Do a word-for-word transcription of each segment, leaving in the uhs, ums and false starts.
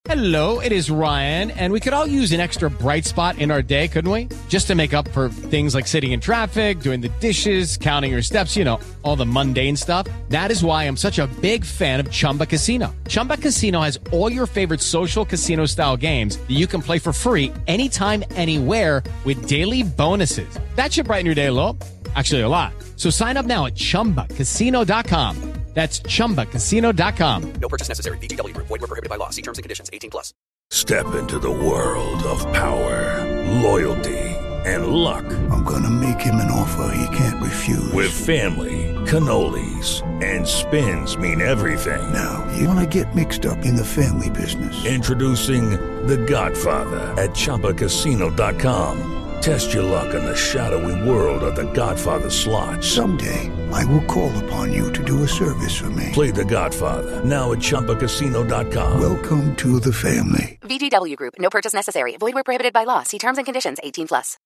Hello, it is Ryan, and we could all use an extra bright spot in our day, couldn't we? Just to make up for things like sitting in traffic, doing the dishes, counting your steps, you know, all the mundane stuff. That is why I'm such a big fan of Chumba Casino. Chumba Casino has all your favorite social casino-style games that you can play for free anytime, anywhere with daily bonuses. That should brighten your day a little. Actually, a lot. So sign up now at chumba casino dot com. That's chumba casino dot com. No purchase necessary. V G W Group. Void where prohibited by law. See terms and conditions. eighteen plus. Step into the world of power, loyalty, and luck. I'm gonna make him an offer he can't refuse. With family, cannolis, and spins mean everything. Now, you wanna get mixed up in the family business. Introducing The Godfather at chumba casino dot com. Test your luck in the shadowy world of The Godfather slot. Someday, I will call upon you to do a service for me. Play The Godfather, now at chumba casino dot com. Welcome to the family. V G W Group. No purchase necessary. Void where prohibited by law. See terms and conditions. eighteen plus.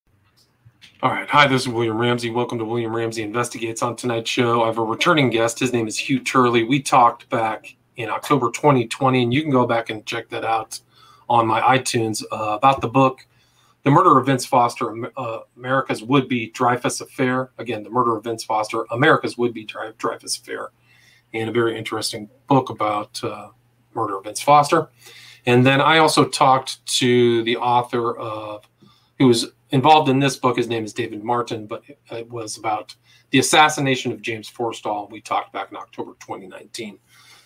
All right. Hi, this is William Ramsey. Welcome to William Ramsey Investigates. On tonight's show, I have a returning guest. His name is Hugh Turley. We talked back in October twenty twenty, and you can go back and check that out on my iTunes uh, about the book, The Murder of Vince Foster, uh, America's Would-Be Dreyfus Affair. Again, The Murder of Vince Foster, America's Would-Be Dreyfus Affair. And a very interesting book about uh, murder of Vince Foster. And then I also talked to the author of, who was involved in this book. His name is David Martin, but it was about the assassination of James Forstall. We talked back in October twenty nineteen.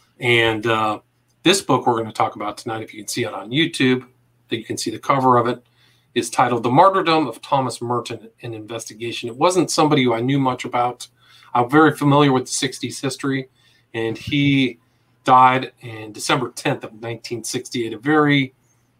And uh, this book we're going to talk about tonight, if you can see it on YouTube, that you can see the cover of it, is titled The Martyrdom of Thomas Merton, an Investigation. It wasn't somebody who I knew much about. I'm very familiar with the sixties history, and he died in December tenth of nineteen sixty-eight, a very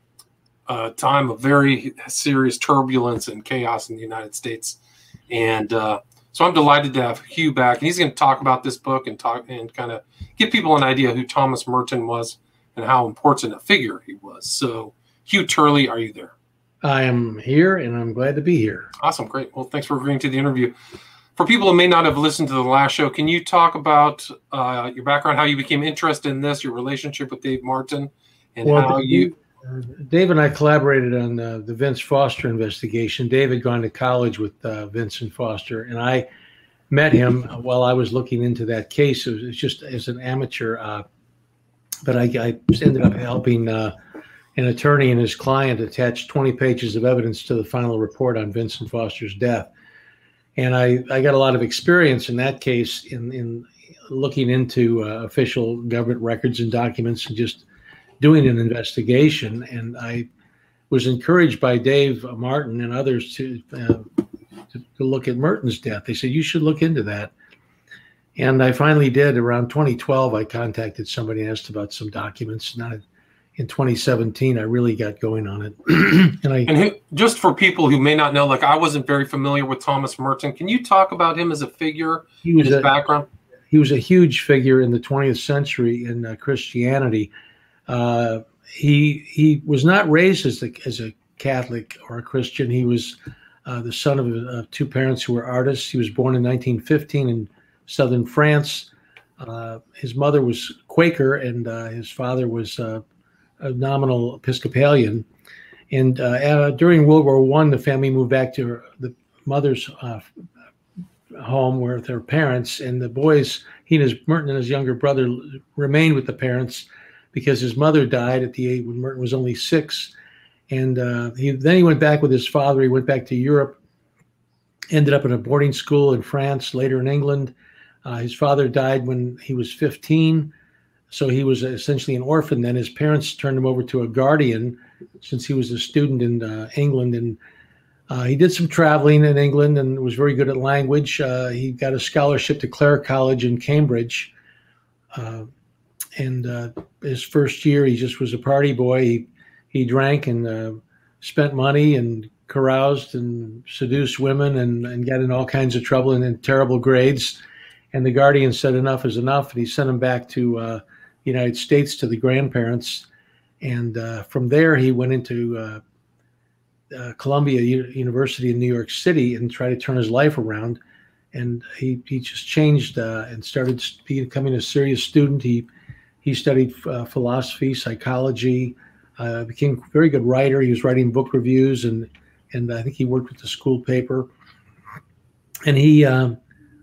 uh, time of very serious turbulence and chaos in the United States. And uh, so I'm delighted to have Hugh back, and he's going to talk about this book and talk and kind of give people an idea who Thomas Merton was and how important a figure he was. So, Hugh Turley, are you there? I am here, and I'm glad to be here. Awesome. Great. Well, thanks for agreeing to the interview. For people who may not have listened to the last show, can you talk about uh, your background, how you became interested in this, your relationship with Dave Martin, and well, how Dave, you... Uh, Dave and I collaborated on uh, the Vince Foster investigation. Dave had gone to college with uh, Vincent Foster, and I met him while I was looking into that case. It was, it was just as an amateur, uh, but I, I ended up helping... Uh, An attorney and his client attached twenty pages of evidence to the final report on Vincent Foster's death. And I, I got a lot of experience in that case in, in looking into uh, official government records and documents and just doing an investigation. And I was encouraged by Dave Martin and others to, uh, to, to look at Merton's death. They said, you should look into that. And I finally did. Around twenty twelve, I contacted somebody and asked about some documents. Not in twenty seventeen, I really got going on it. and I and who, just for people who may not know, like I wasn't very familiar with Thomas Merton. Can you talk about him as a figure, he was his a, background? He was a huge figure in the twentieth century in uh, Christianity. Uh, he he was not raised as a, as a Catholic or a Christian. He was uh, the son of uh, two parents who were artists. He was born in nineteen fifteen in southern France. Uh, his mother was Quaker, and uh, his father was uh, a nominal Episcopalian. And uh, uh, during World War One, the family moved back to her, the mother's uh, home with their parents, and the boys, he and his Merton and his younger brother, remained with the parents because his mother died at the age when Merton was only six. And uh, he then he went back with his father. He went back to Europe, ended up in a boarding school in France, later in England. Uh, his father died when he was fifteen. So he was essentially an orphan. Then his parents turned him over to a guardian since he was a student in uh, England. And uh, he did some traveling in England and was very good at language. Uh, he got a scholarship to Clare College in Cambridge. Uh, and uh, his first year, he just was a party boy. He, he drank and uh, spent money and caroused and seduced women and, and got in all kinds of trouble and in terrible grades. And the guardian said enough is enough. And he sent him back to uh, United States to the grandparents. And uh, from there, he went into uh, uh, Columbia U- University in New York City and tried to turn his life around. And he, he just changed uh, and started becoming a serious student. He he studied uh, philosophy, psychology, Uh, became a very good writer. He was writing book reviews, and and I think he worked with the school paper. And he um,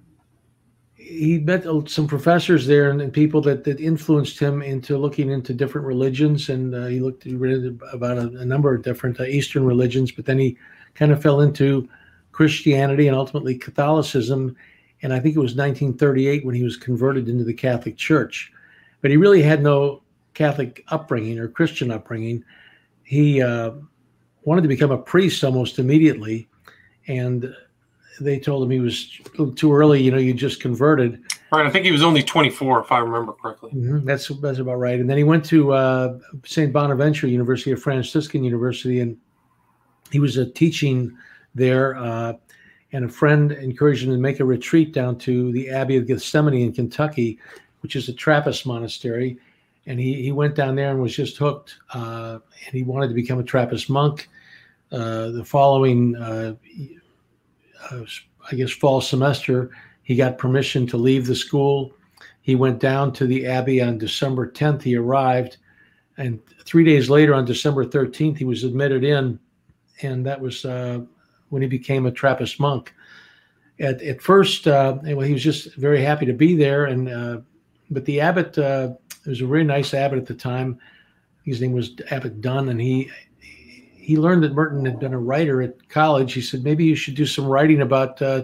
he met some professors there and, and people that, that influenced him into looking into different religions. And uh, he looked he read about a, a number of different uh, Eastern religions, but then he kind of fell into Christianity and ultimately Catholicism. And I think it was nineteen thirty-eight when he was converted into the Catholic Church. But he really had no Catholic upbringing or Christian upbringing. He uh, wanted to become a priest almost immediately, and they told him he was a little too early. You know, you just converted. Right. I think he was only twenty-four, if I remember correctly. Mm-hmm. That's that's about right. And then he went to uh, Saint Bonaventure University, a Franciscan university, and he was uh, teaching there. Uh, and a friend encouraged him to make a retreat down to the Abbey of Gethsemane in Kentucky, which is a Trappist monastery. And he, he went down there and was just hooked. Uh, and he wanted to become a Trappist monk. Uh, the following, uh, uh, I guess, fall semester, he got permission to leave the school. He went down to the Abbey on December tenth. He arrived. And three days later, on December thirteenth, he was admitted in. And that was uh, when he became a Trappist monk. At, at first, uh, well, he was just very happy to be there. And uh, but the abbot, uh, there was a very nice abbot at the time. His name was Abbot Dunn, and he he learned that Merton had been a writer at college. He said, maybe you should do some writing about, uh,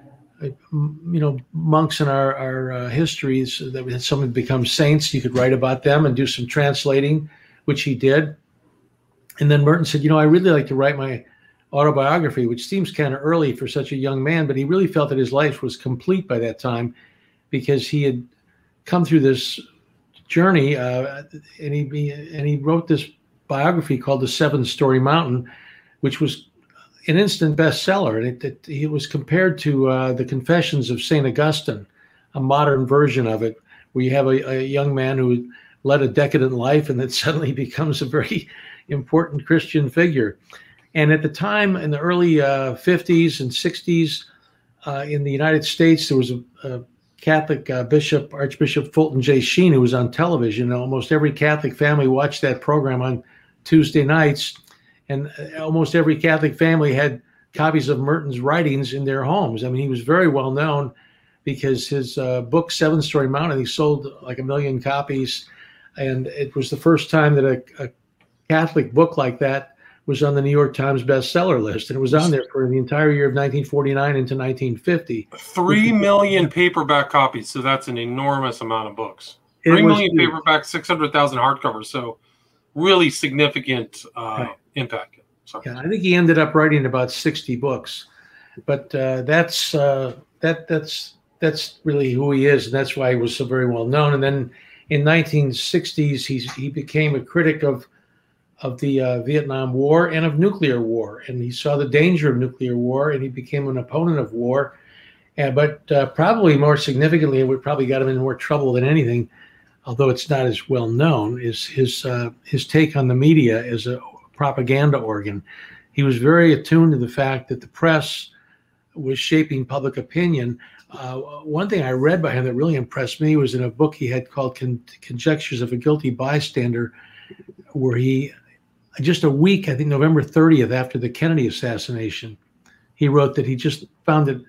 you know, monks in our, our uh, histories, so that had some had become saints. You could write about them and do some translating, which he did. And then Merton said, you know, I really like to write my autobiography, which seems kind of early for such a young man, but he really felt that his life was complete by that time because he had come through this journey, uh, and he and he wrote this biography called The Seven Story Mountain, which was an instant bestseller. And it, it, it was compared to uh, the Confessions of Saint Augustine, a modern version of it, where you have a, a young man who led a decadent life and then suddenly becomes a very important Christian figure. And at the time, in the early uh, fifties and sixties, uh, in the United States, there was a, a Catholic uh, bishop, Archbishop Fulton J. Sheen, who was on television. Almost every Catholic family watched that program on Tuesday nights, and almost every Catholic family had copies of Merton's writings in their homes. I mean, he was very well known because his uh, book, Seven Story Mountain, he sold like a million copies, and it was the first time that a, a Catholic book like that was on the New York Times bestseller list, and it was on there for the entire year of nineteen forty-nine into nineteen fifty. Three million paperback copies, so that's an enormous amount of books. Three million paperback, six hundred thousand hardcovers, so really significant uh, right. impact. Sorry. Yeah, I think he ended up writing about sixty books, but uh, that's uh, that that's that's really who he is, and that's why he was so very well known. And then in nineteen sixties, he he became a critic of. of the uh, Vietnam War and of nuclear war. And he saw the danger of nuclear war, and he became an opponent of war. Uh, but uh, probably more significantly, it would probably got him in more trouble than anything, although it's not as well known, is his, uh, his take on the media as a propaganda organ. He was very attuned to the fact that the press was shaping public opinion. Uh, one thing I read by him that really impressed me was in a book he had called Con- Conjectures of a Guilty Bystander, where he, just a week, I think November thirtieth, after the Kennedy assassination, he wrote that he just found it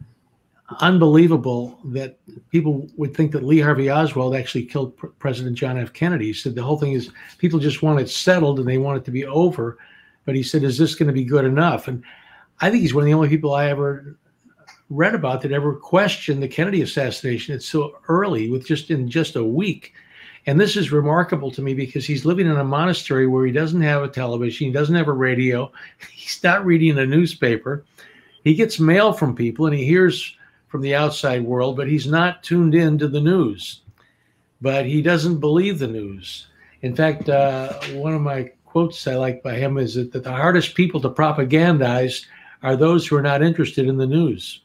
unbelievable that people would think that Lee Harvey Oswald actually killed P- President John F. Kennedy. He said the whole thing is people just want it settled and they want it to be over. But he said, is this going to be good enough? And I think he's one of the only people I ever read about that ever questioned the Kennedy assassination. It's so early, with just in just a week. And this is remarkable to me because he's living in a monastery where he doesn't have a television, he doesn't have a radio, he's not reading a newspaper. He gets mail from people and he hears from the outside world, but he's not tuned in to the news. But he doesn't believe the news. In fact, uh, one of my quotes I like by him is that, that the hardest people to propagandize are those who are not interested in the news.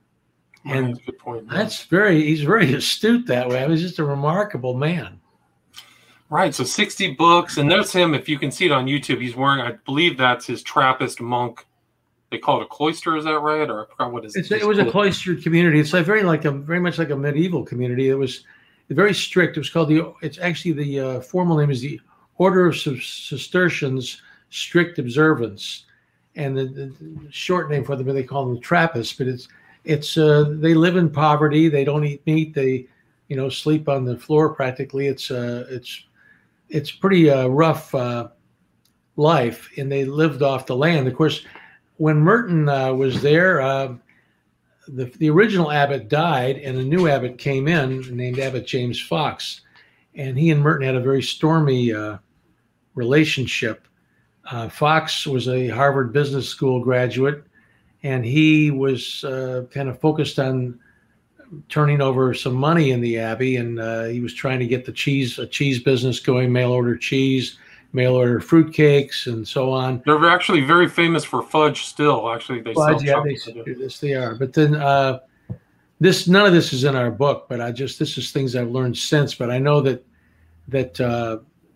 And that's a good point, man. That's very, he's very astute that way. I mean, he's just a remarkable man. Right, so sixty books, and there's him. If you can see it on YouTube, he's wearing, I believe that's his Trappist monk. They call it a cloister, is that right? Or I forgot what is it? It was a cloistered community. It's like very like a very much like a medieval community. It was very strict. It was called the. It's actually the uh, formal name is the Order of Cistercians, strict observance, and the, the short name for them, they call them the Trappists. But it's it's uh, they live in poverty. They don't eat meat. They, you know, sleep on the floor practically. It's uh, it's it's pretty uh, rough uh, life, and they lived off the land. Of course, when Merton uh, was there, uh, the the original abbot died, and a new abbot came in named Abbot James Fox, and he and Merton had a very stormy uh, relationship. Uh, Fox was a Harvard Business School graduate, and he was uh, kind of focused on turning over some money in the Abbey, and uh, he was trying to get the cheese, a cheese business going, mail order cheese, mail order fruitcakes, and so on. They're actually very famous for fudge still. Actually, they fudge, sell yeah, they, yes, they are. But then uh, this, none of this is in our book, but I just, this is things I've learned since. But I know that that uh,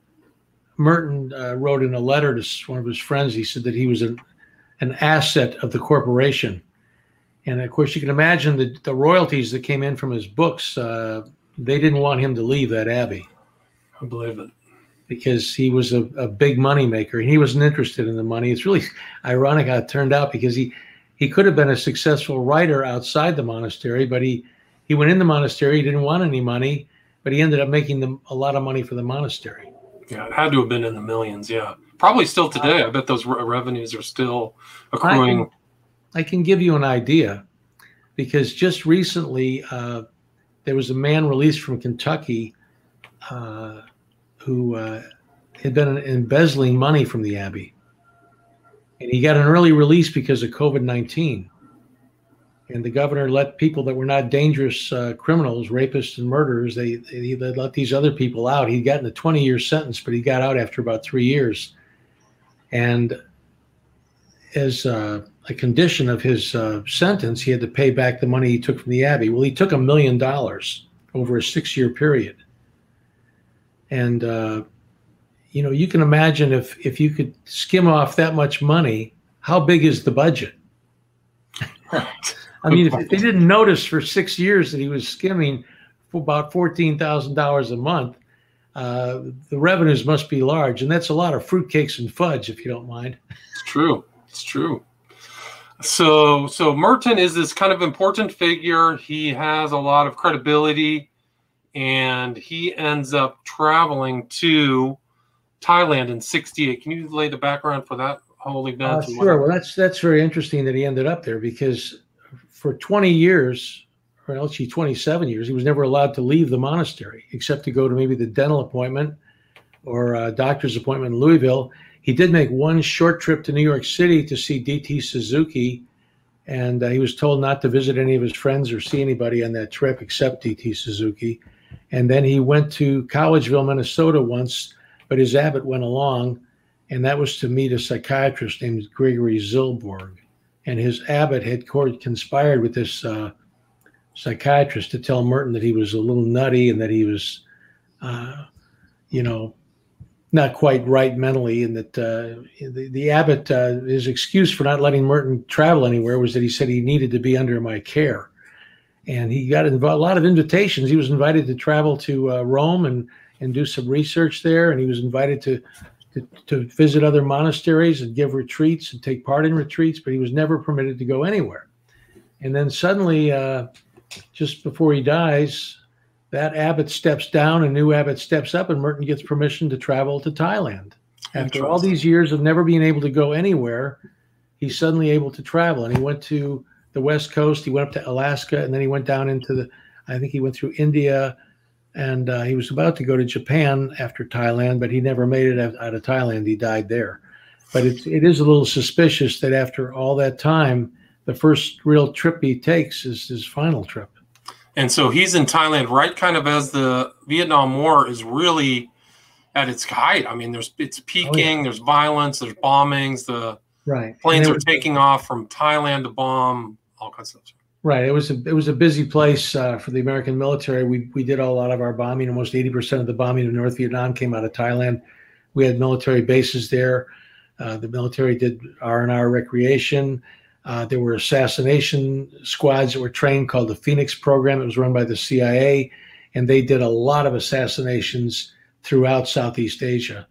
Merton uh, wrote in a letter to one of his friends. He said that he was an an asset of the corporation, and of course, you can imagine the the royalties that came in from his books. Uh, they didn't want him to leave that abbey. I believe it. Because he was a, a big money maker, and he wasn't interested in the money. It's really ironic how it turned out, because he, he could have been a successful writer outside the monastery, but he, he went in the monastery, he didn't want any money, but he ended up making them a lot of money for the monastery. Yeah, it had to have been in the millions, yeah. Probably still today. I bet those re- revenues are still accruing. I can, I can give you an idea, because just recently uh, there was a man released from Kentucky uh, who uh, had been embezzling money from the Abbey. And he got an early release because of COVID nineteen. And the governor let people that were not dangerous uh, criminals, rapists and murderers, they, they, they let these other people out. He'd gotten a twenty-year sentence, but he got out after about three years. And as uh, a condition of his uh, sentence, he had to pay back the money he took from the Abbey. Well, he took a million dollars over a six-year period. And, uh, you know, you can imagine if, if you could skim off that much money, how big is the budget? I mean, if, if they didn't notice for six years that he was skimming for about fourteen thousand dollars a month, uh, the revenues must be large. And that's a lot of fruitcakes and fudge, if you don't mind. It's true. It's true. So, so Merton is this kind of important figure. He has a lot of credibility. And he ends up traveling to Thailand in sixty-eight. Can you lay the background for that whole event? Uh, sure. Well, that's that's very interesting that he ended up there, because for twenty years, or actually twenty-seven years, he was never allowed to leave the monastery except to go to maybe the dental appointment or a doctor's appointment in Louisville. He did make one short trip to New York City to see D T Suzuki, and uh, he was told not to visit any of his friends or see anybody on that trip except D T Suzuki. And then he went to Collegeville, Minnesota once, but his abbot went along, and that was to meet a psychiatrist named Gregory Zilborg. And his abbot had conspired with this uh, psychiatrist to tell Merton that he was a little nutty and that he was, uh, you know, not quite right mentally, and that uh, the, the abbot, uh, his excuse for not letting Merton travel anywhere was that he said he needed to be under my care. And he got inv- a lot of invitations. He was invited to travel to uh, Rome and, and do some research there. And he was invited to, to to visit other monasteries and give retreats and take part in retreats, but he was never permitted to go anywhere. And then suddenly, uh, just before he dies, that abbot steps down, a new abbot steps up, and Merton gets permission to travel to Thailand. After all these years of never being able to go anywhere, he's suddenly able to travel. And he went to the West Coast, he went up to Alaska, and then he went down into the, I think he went through India, and uh, he was about to go to Japan after Thailand, but he never made it out of Thailand. He died there. But it, it is a little suspicious that after all that time, the first real trip he takes is his final trip. And so he's in Thailand right kind of as the Vietnam War is really at its height. I mean, there's it's peaking, oh, yeah. There's violence, there's bombings, the right. planes are was, taking off from Thailand to bomb, all kinds of stuff. Right. It was a it was a busy place uh, for the American military. We we did a lot of our bombing. Almost eighty percent of the bombing of North Vietnam came out of Thailand. We had military bases there. Uh, the military did R and R recreation. Uh, there were assassination squads that were trained called the Phoenix Program. It was run by the C I A, and they did a lot of assassinations throughout Southeast Asia.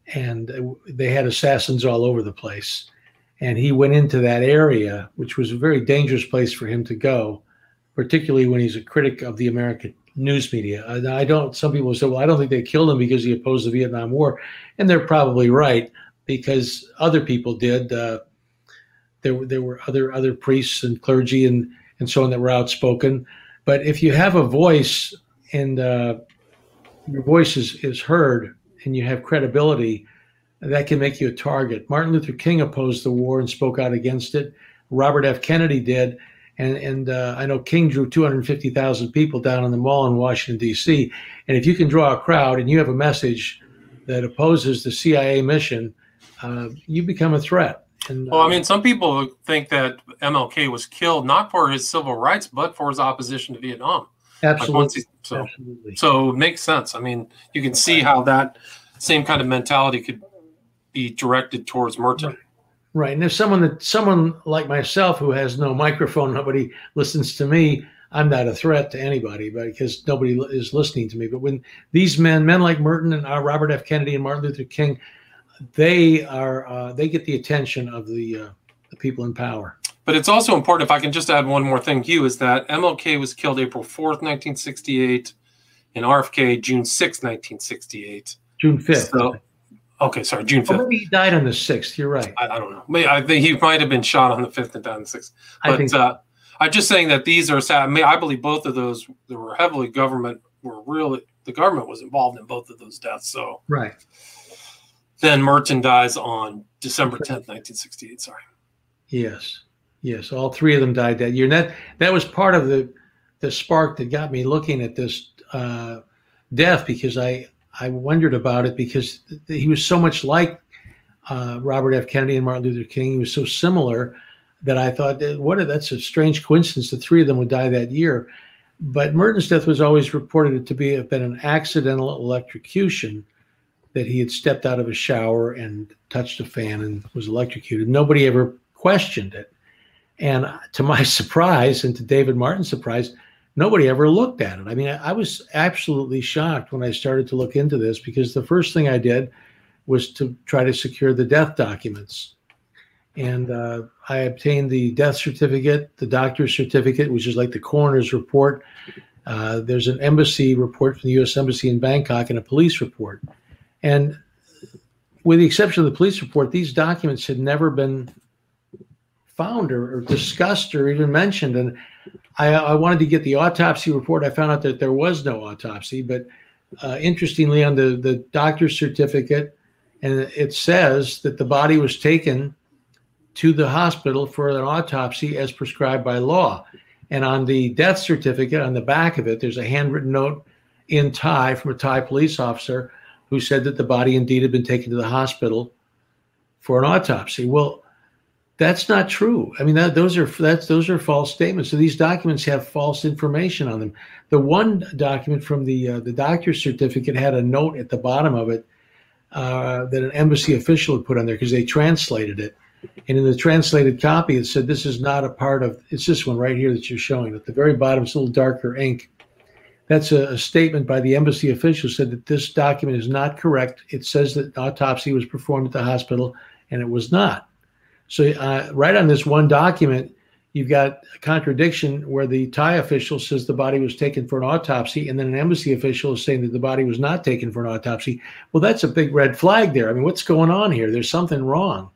and they had assassins all over the place. And he went into that area, which was a very dangerous place for him to go, particularly when he's a critic of the American news media. I don't. Some people say, well, I don't think they killed him because he opposed the Vietnam War. And they're probably right, because other people did. Uh, there, there were other other priests and clergy and, and so on that were outspoken. But if you have a voice and uh, your voice is, is heard and you have credibility, that can make you a target. Martin Luther King opposed the war and spoke out against it. Robert F. Kennedy did. And, and uh, I know King drew two hundred fifty thousand people down on the mall in Washington, D C. And if you can draw a crowd and you have a message that opposes the C I A mission, uh, you become a threat. And, uh, well, I mean, some people think that M L K was killed not for his civil rights, but for his opposition to Vietnam. Absolutely. Like he, so, absolutely. So it makes sense. I mean, you can see how that same kind of mentality could be directed towards Merton. Right. Right. And if someone that someone like myself who has no microphone, nobody listens to me, I'm not a threat to anybody, but because nobody is listening to me. But when these men, men like Merton and uh, Robert F. Kennedy and Martin Luther King, they are uh, they get the attention of the uh, the people in power. But it's also important, if I can just add one more thing, Hugh, is that M L K was killed April fourth, nineteen sixty-eight, and R F K June sixth, nineteen sixty-eight. June fifth. So, okay, sorry, June fifth. Oh, maybe he died on the sixth. You're right. I, I don't know. Maybe, I think he might have been shot on the fifth and died on the sixth. But I think uh, I'm just saying that these are sad. I, mean, I believe both of those, there were heavily government, were really, the government was involved in both of those deaths. So right. Then Merton dies on December tenth, nineteen sixty-eight. Sorry. Yes. Yes. All three of them died that year. And that, that was part of the, the spark that got me looking at this uh, death, because I, I wondered about it, because he was so much like uh, Robert F. Kennedy and Martin Luther King. He was so similar that I thought, what? That's a strange coincidence. The three of them would die that year. But Merton's death was always reported to be have been an accidental electrocution, that he had stepped out of a shower and touched a fan and was electrocuted. Nobody ever questioned it. And to my surprise, and to David Martin's surprise, nobody ever looked at it. I mean, I, I was absolutely shocked when I started to look into this, because the first thing I did was to try to secure the death documents. And uh, I obtained the death certificate, the doctor's certificate, which is like the coroner's report. Uh, there's an embassy report from the U S Embassy in Bangkok and a police report. And with the exception of the police report, these documents had never been found or, or discussed or even mentioned. And I, I wanted to get the autopsy report. I found out that there was no autopsy, but uh, interestingly, on the, the doctor's certificate, and it says that the body was taken to the hospital for an autopsy as prescribed by law. And on the death certificate, on the back of it, there's a handwritten note in Thai from a Thai police officer who said that the body indeed had been taken to the hospital for an autopsy. Well, that's not true. I mean, that, those are that's those are false statements. So these documents have false information on them. The one document from the uh, the doctor's certificate had a note at the bottom of it uh, that an embassy official had put on there, because they translated it. And in the translated copy, it said, this is not a part of, it's this one right here that you're showing. At the very bottom, it's a little darker ink. That's a, a statement by the embassy official, said that this document is not correct. It says that autopsy was performed at the hospital, and it was not. So uh, right on this one document, you've got a contradiction where the Thai official says the body was taken for an autopsy, and then an embassy official is saying that the body was not taken for an autopsy. Well, that's a big red flag there. I mean, what's going on here? There's something wrong.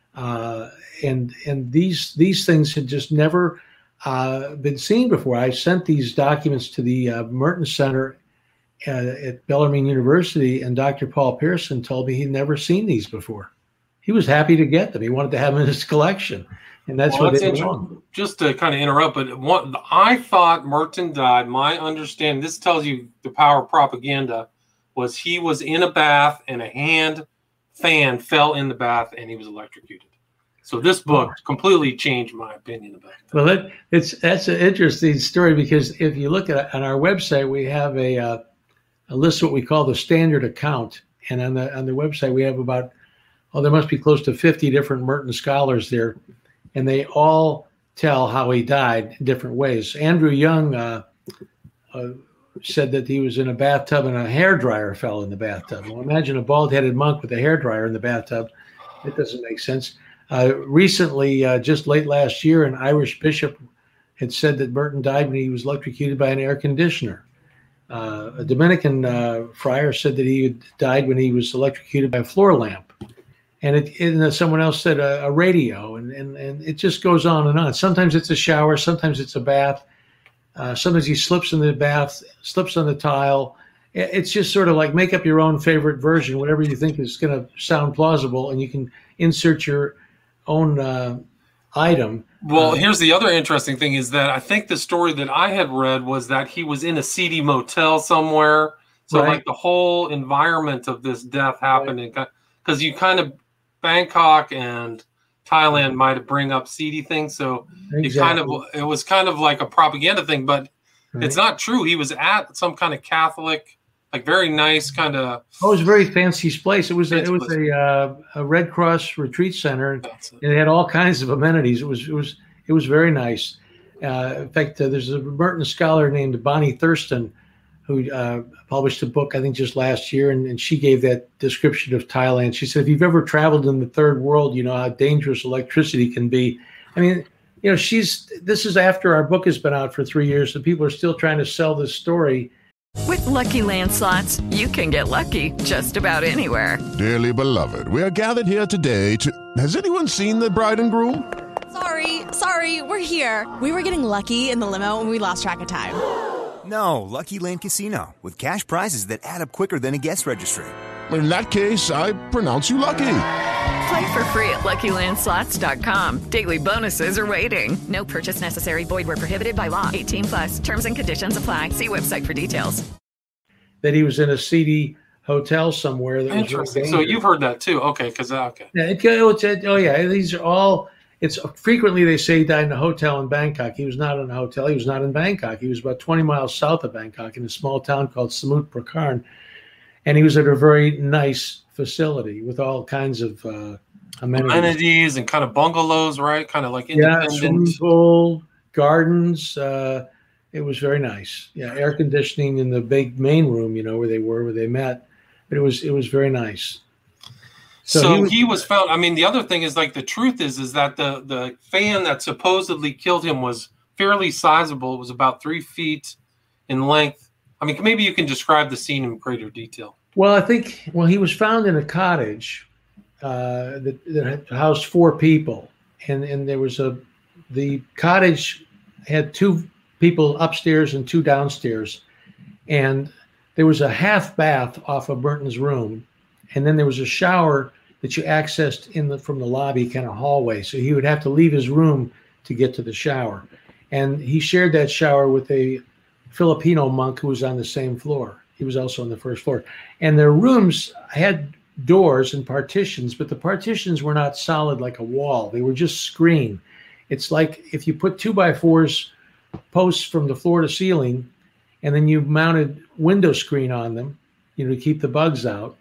Uh, and and these these things had just never uh, been seen before. I sent these documents to the uh, Merton Center uh, at Bellarmine University, and Doctor Paul Pearson told me he'd never seen these before. He was happy to get them. He wanted to have them in his collection, and that's well, what that's they belong. Just to kind of interrupt, but what, I thought Merton died. My understanding, this tells you the power of propaganda, was he was in a bath and a hand fan fell in the bath and he was electrocuted. So this book completely changed my opinion about that. Well, that, it's that's an interesting story, because if you look at on our website, we have a uh, a list of what we call the standard account, and on the on the website we have about oh there must be close to fifty different Merton scholars there, and they all tell how he died in different ways. Andrew Young uh, uh, said that he was in a bathtub and a hairdryer fell in the bathtub. Well, imagine a bald-headed monk with a hairdryer in the bathtub. It doesn't make sense. Uh, recently, uh, just late last year, an Irish bishop had said that Merton died when he was electrocuted by an air conditioner. Uh, a Dominican uh, friar said that he had died when he was electrocuted by a floor lamp. And, it, and someone else said a, a radio, and, and, and it just goes on and on. Sometimes it's a shower, sometimes it's a bath. Uh, sometimes he slips in the bath, slips on the tile. It's just sort of like make up your own favorite version, whatever you think is going to sound plausible, and you can insert your own uh, item. Well, uh, here's the other interesting thing is that I think the story that I had read was that he was in a seedy motel somewhere. So, Right. like, the whole environment of this death happened because you kind of Bangkok and Thailand might have bring up seedy things. So it kind of Exactly. it was kind of like a propaganda thing, but Right. it's not true. He was at some kind of Catholic, like very nice kind of. Oh, it was a very fancy place. It was a, it Fancy was place. a, uh, a Red Cross retreat center, and That's it. it had all kinds of amenities. It was it was it was very nice. Uh, in fact, uh, there's a Merton scholar named Bonnie Thurston who uh, published a book, I think, just last year, and, and she gave that description of Thailand. She said, if you've ever traveled in the third world, you know how dangerous electricity can be. I mean, you know, she's. This is after our book has been out for three years, so people are still trying to sell this story. With Lucky Land Slots, you can get lucky just about anywhere. Dearly beloved, we are gathered here today to... Has anyone seen the bride and groom? Sorry, sorry, we're here. We were getting lucky in the limo and we lost track of time. No, Lucky Land Casino, with cash prizes that add up quicker than a guest registry. In that case, I pronounce you lucky. Play for free at Lucky Land Slots dot com. Daily bonuses are waiting. No purchase necessary. Void where prohibited by law. eighteen plus. Terms and conditions apply. See website for details. That he was in a seedy hotel somewhere. That was Interesting. really So dangerous. you've heard that too. Okay, because okay. Yeah, it goes. Oh yeah, these are all. It's frequently they say he died in a hotel in Bangkok. He was not in a hotel. He was not in Bangkok. He was about twenty miles south of Bangkok in a small town called Samut Prakan, and he was at a very nice facility with all kinds of uh, amenities. Amenities and kind of bungalows, right? Kind of like Yeah, independent. swimming pool, gardens. Uh, it was very nice. Yeah, air conditioning in the big main room, you know, where they were, where they met. But it was it was very nice. So, So he, he was, was- found. I mean, the other thing is like the truth is is that the the fan that supposedly killed him was fairly sizable. It was about three feet in length. I mean, maybe you can describe the scene in greater detail. Well, I think well he was found in a cottage uh, that, that had housed four people, and and there was a the cottage had two people upstairs and two downstairs, and there was a half bath off of Merton's room, and then there was a shower that you accessed in the from the lobby kind of hallway. So he would have to leave his room to get to the shower, and he shared that shower with a Filipino monk who was on the same floor. He was also on the first floor, and their rooms had doors and partitions, but the partitions were not solid like a wall. They were just screen. It's like if you put two by fours posts from the floor to ceiling, and then you mounted window screen on them, you know, to keep the bugs out.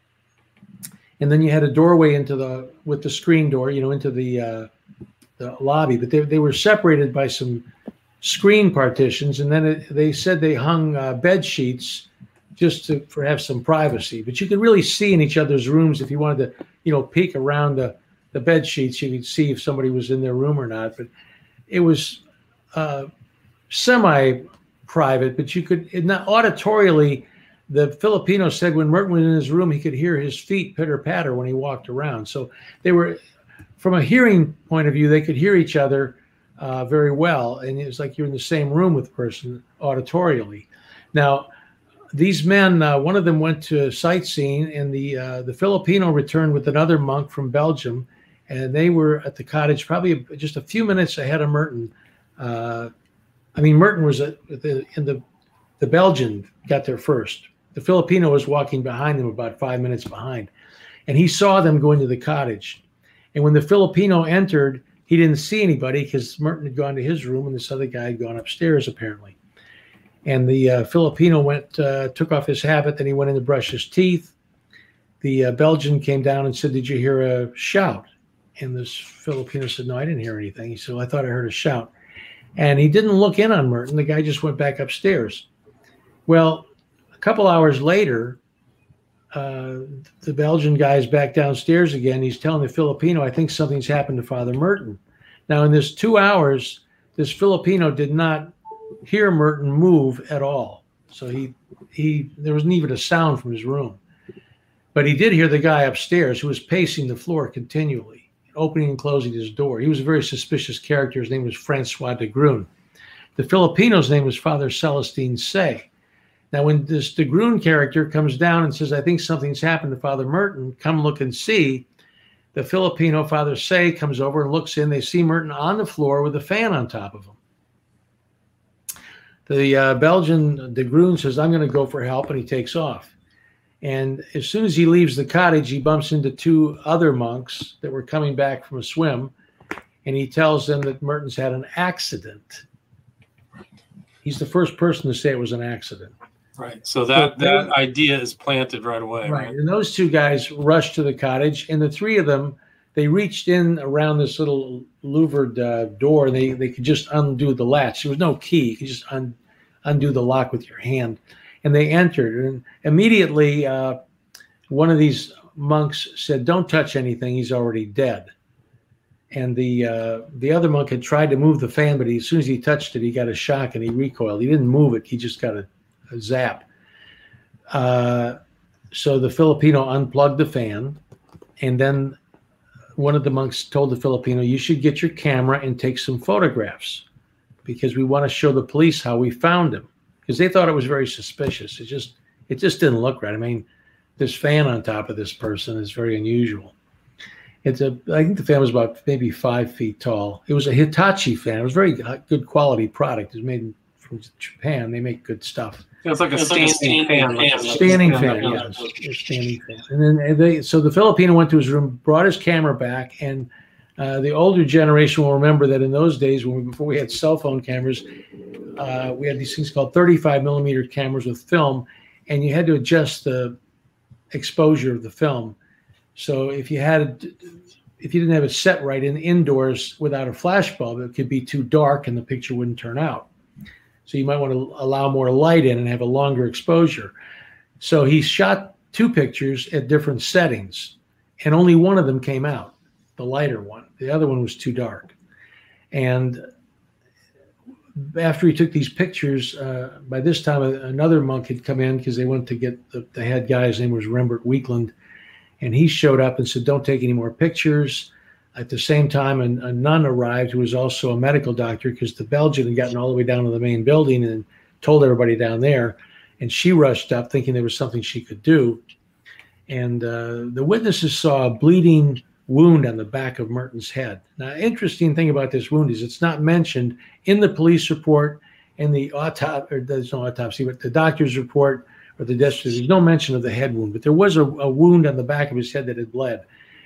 And then you had a doorway into the with the screen door, you know, into the uh, the lobby. But they they were separated by some screen partitions, and then it, they said they hung uh, bed sheets just to for have some privacy. But you could really see in each other's rooms if you wanted to, you know, peek around the the bed sheets. You could see if somebody was in their room or not. But it was uh, semi-private. But you could it not auditorially. The Filipino said when Merton was in his room, he could hear his feet pitter patter when he walked around. So they were, from a hearing point of view, they could hear each other uh, very well. And it was like you're in the same room with the person auditorially. Now, these men, uh, one of them went to sightseeing, and the uh, the Filipino returned with another monk from Belgium, and they were at the cottage probably just a few minutes ahead of Merton. Uh, I mean, Merton was at the, in the the Belgian got there first. The Filipino was walking behind them, about five minutes behind, and he saw them go into the cottage. And when the Filipino entered, he didn't see anybody because Merton had gone to his room, and this other guy had gone upstairs apparently. And the uh, Filipino went, uh, took off his habit, then he went in to brush his teeth. The uh, Belgian came down and said, "Did you hear a shout?" And this Filipino said, "No, I didn't hear anything." He said, "I thought I heard a shout." And he didn't look in on Merton. The guy just went back upstairs. Well, a couple hours later, uh, the Belgian guy's back downstairs again. He's telling the Filipino, I think something's happened to Father Merton. Now, in this two hours, this Filipino did not hear Merton move at all. So he, he, there wasn't even a sound from his room. But he did hear the guy upstairs who was pacing the floor continually, opening and closing his door. He was a very suspicious character. His name was Francois de Grun. The Filipino's name was Father Celestine Say. Now, when this de Grun character comes down and says, I think something's happened to Father Merton, come look and see, the Filipino, Father Say, comes over and looks in. They see Merton on the floor with a fan on top of him. The uh, Belgian de Grun says, I'm going to go for help, and he takes off. And as soon as he leaves the cottage, he bumps into two other monks that were coming back from a swim, and he tells them that Merton's had an accident. He's the first person to say it was an accident. Right. So that, so that idea is planted right away. Right. right. And those two guys rushed to the cottage, and the three of them, they reached in around this little louvered uh, door, and they, they could just undo the latch. There was no key. You could just un, undo the lock with your hand. And they entered, and immediately uh, one of these monks said, don't touch anything. He's already dead. And the uh, the other monk had tried to move the fan, but he, as soon as he touched it, he got a shock and he recoiled. He didn't move it. He just got a, a zap. Uh, so the Filipino unplugged the fan, and then one of the monks told the Filipino, you should get your camera and take some photographs because we want to show the police how we found him. Because they thought it was very suspicious. It just it just didn't look right. I mean, this fan on top of this person is very unusual. It's a I think the fan was about maybe five feet tall. It was a Hitachi fan. It was very good quality product. It was made from Japan. They make good stuff. It's like a it's standing, like a standing fan. fan. Standing fan, yes. A standing fan. And then and they so the Filipino went to his room, brought his camera back, and uh, the older generation will remember that in those days, when we, before we had cell phone cameras, Uh, we had these things called thirty-five millimeter cameras with film, and you had to adjust the exposure of the film. So if you had, if you didn't have it set right in indoors without a flash bulb, it could be too dark and the picture wouldn't turn out. So you might want to allow more light in and have a longer exposure. So he shot two pictures at different settings, and only one of them came out, the lighter one. The other one was too dark. And after he took these pictures, uh, by this time another monk had come in because they went to get the, the head guy. His name was Rembert Weekland, and he showed up and said, don't take any more pictures. At the same time, a, a nun arrived who was also a medical doctor because the Belgian had gotten all the way down to the main building and told everybody down there, and she rushed up thinking there was something she could do. And uh, the witnesses saw a bleeding wound on the back of Merton's head. Now, interesting thing about this wound is it's not mentioned in the police report, in the autopsy, or there's no autopsy, but the doctor's report or the death certificate. There's no mention of the head wound, but there was a, a wound on the back of his head that had bled.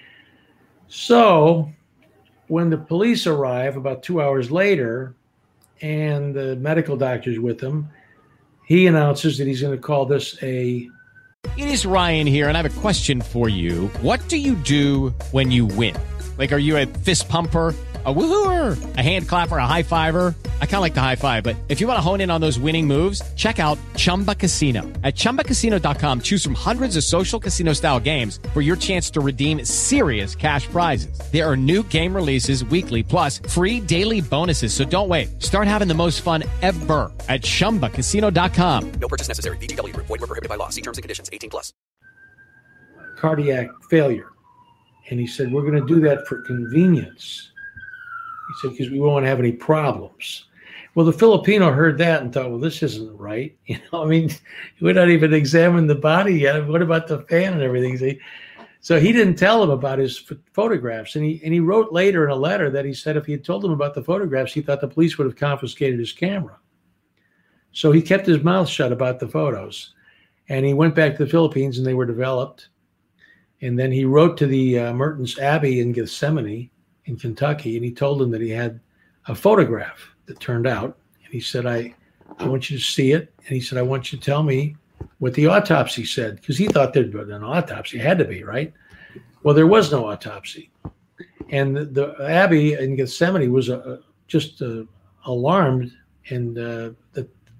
So when the police arrive about two hours later and the medical doctor's with him, he announces that he's going to call this a It is Ryan here, and I have a question for you. What do you do when you win? Like, are you a fist pumper, a woohooer, a hand clapper, a high fiver? I kind of like the high five, but if you want to hone in on those winning moves, check out Chumba Casino. At chumba casino dot com, choose from hundreds of social casino-style games for your chance to redeem serious cash prizes. There are new game releases weekly, plus free daily bonuses. So don't wait. Start having the most fun ever at chumba casino dot com. No purchase necessary. V G W. Void where prohibited by law. See terms and conditions. eighteen plus. Cardiac failure. And he said, we're going to do that for convenience. He said, because we won't have any problems. Well, the Filipino heard that and thought, well, this isn't right. You know, I mean, we're not even examined the body yet. What about the fan and everything? See? So he didn't tell him about his ph- photographs. And he and he wrote later in a letter that he said if he had told him about the photographs, he thought the police would have confiscated his camera. So he kept his mouth shut about the photos. And he went back to the Philippines, and they were developed. And then he wrote to the uh, Mertens Abbey in Gethsemane in Kentucky, and he told them that he had a photograph that turned out. And he said, I, I want you to see it. And he said, I want you to tell me what the autopsy said, because he thought there'd been an autopsy. It had to be, right? Well, there was no autopsy. And the, the Abbey in Gethsemane was uh, just uh, alarmed, and uh, the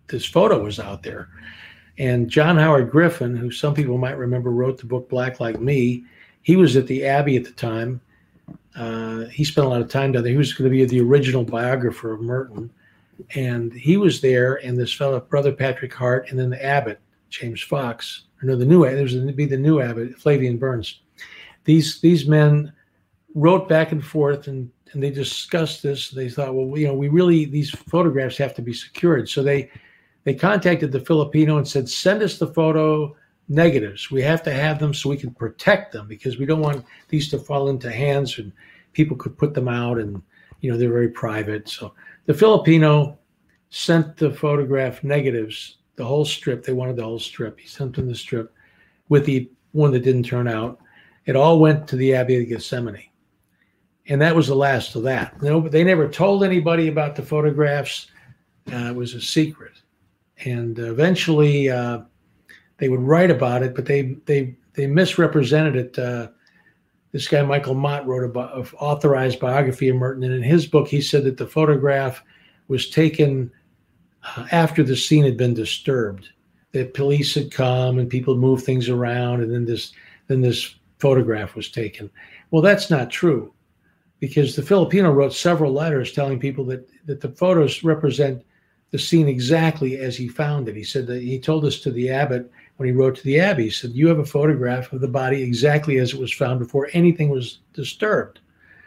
this photo was out there. And John Howard Griffin, who some people might remember wrote the book Black Like Me, he was at the Abbey at the time. Uh, he spent a lot of time down there. He was going to be the original biographer of Merton. And he was there, and this fellow, Brother Patrick Hart, and then the abbot, James Fox, or no, the new, there was to be the new abbot, Flavian Burns. These these men wrote back and forth, and, and they discussed this. They thought, well, you know, we really, these photographs have to be secured. So they they contacted the Filipino and said, send us the photo negatives. We have to have them so we can protect them, because we don't want these to fall into hands and people could put them out, and, you know, they're very private. So the Filipino sent the photograph negatives, the whole strip. They wanted the whole strip. He sent them the strip with the one that didn't turn out. It all went to the Abbey of Gethsemane. And that was the last of that. No, they never told anybody about the photographs. Uh, it was a secret. And eventually uh, they would write about it, but they they they misrepresented it. Uh, this guy, Michael Mott, wrote a bi- authorized biography of Merton. And in his book, he said that the photograph was taken uh, after the scene had been disturbed. That police had come and people moved things around, and then this then this photograph was taken. Well, that's not true, because the Filipino wrote several letters telling people that, that the photos represent the scene exactly as he found it. He said that he told us to the abbot when he wrote to the Abbey, he said, you have a photograph of the body exactly as it was found before anything was disturbed.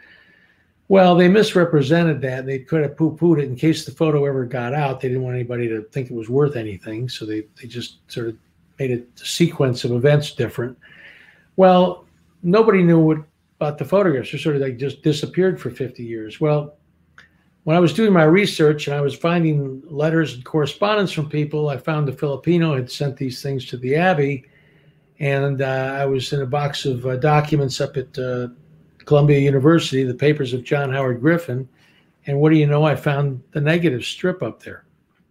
Well, they misrepresented that. They could have poo-pooed it in case the photo ever got out. They didn't want anybody to think it was worth anything, so they, they just sort of made it a sequence of events different. Well, nobody knew what about the photographs. They sort of like just disappeared for fifty years. Well, when I was doing my research and I was finding letters and correspondence from people, I found the Filipino had sent these things to the Abbey, and uh, I was in a box of uh, documents up at uh, Columbia University, the papers of John Howard Griffin, and what do you know? I found the negative strip up there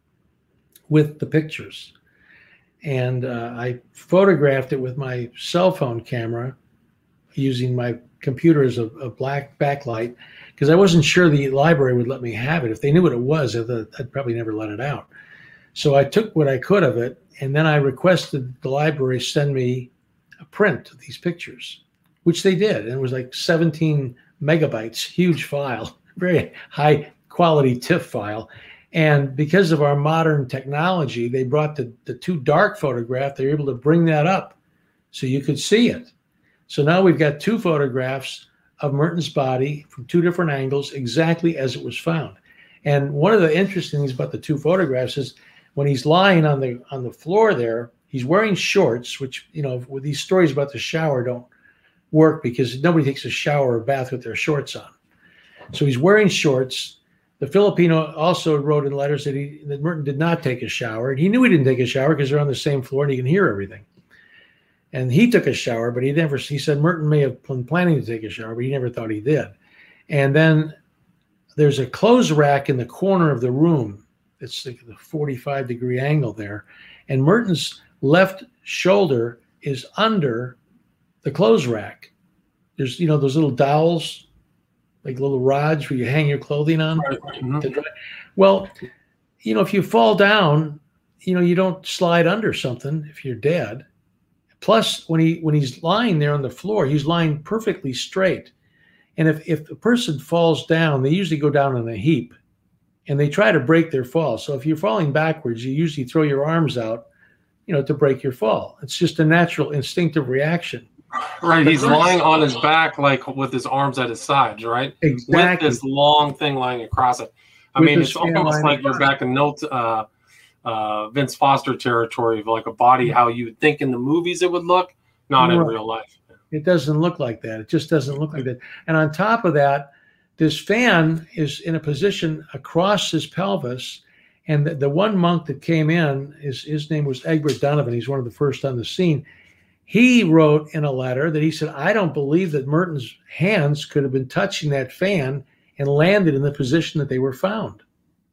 with the pictures. And uh, I photographed it with my cell phone camera using my computer as a, a black backlight, because I wasn't sure the library would let me have it. If they knew what it was, I'd probably never let it out. So I took what I could of it, and then I requested the library send me a print of these pictures, which they did. And it was like seventeen megabytes, huge file, very high quality TIFF file. And because of our modern technology, they brought the, the too dark photograph. They were able to bring that up so you could see it. So now we've got two photographs of Merton's body from two different angles, exactly as it was found. And one of the interesting things about the two photographs is when he's lying on the on the floor there, he's wearing shorts, which, you know, with these stories about the shower don't work because nobody takes a shower or bath with their shorts on. So he's wearing shorts. The Filipino also wrote in letters that he that Merton did not take a shower. And he knew he didn't take a shower because they're on the same floor and he can hear everything. And he took a shower, but he never, he said Merton may have been planning to take a shower, but he never thought he did. And then there's a clothes rack in the corner of the room. It's like the forty-five degree angle there. And Merton's left shoulder is under the clothes rack. There's, you know, those little dowels, like little rods where you hang your clothing on. Mm-hmm. Well, you know, if you fall down, you know, you don't slide under something if you're dead. Plus, when he when he's lying there on the floor, he's lying perfectly straight. And if, if a person falls down, they usually go down in a heap and they try to break their fall. So if you're falling backwards, you usually throw your arms out, you know, to break your fall. It's just a natural instinctive reaction. Right, he's lying on his back, like with his arms at his sides, right? Exactly. With this long thing lying across it. I With mean, this it's almost like you're back in no, uh, uh, Vince Foster territory of like a body, how you would think in the movies it would look, not in Right. real life. It doesn't look like that. It just doesn't look like that. And on top of that, this fan is in a position across his pelvis. And the, the one monk that came in, his, his name was Egbert Donovan. He's one of the first on the scene. He wrote in a letter that he said, I don't believe that Merton's hands could have been touching that fan and landed in the position that they were found.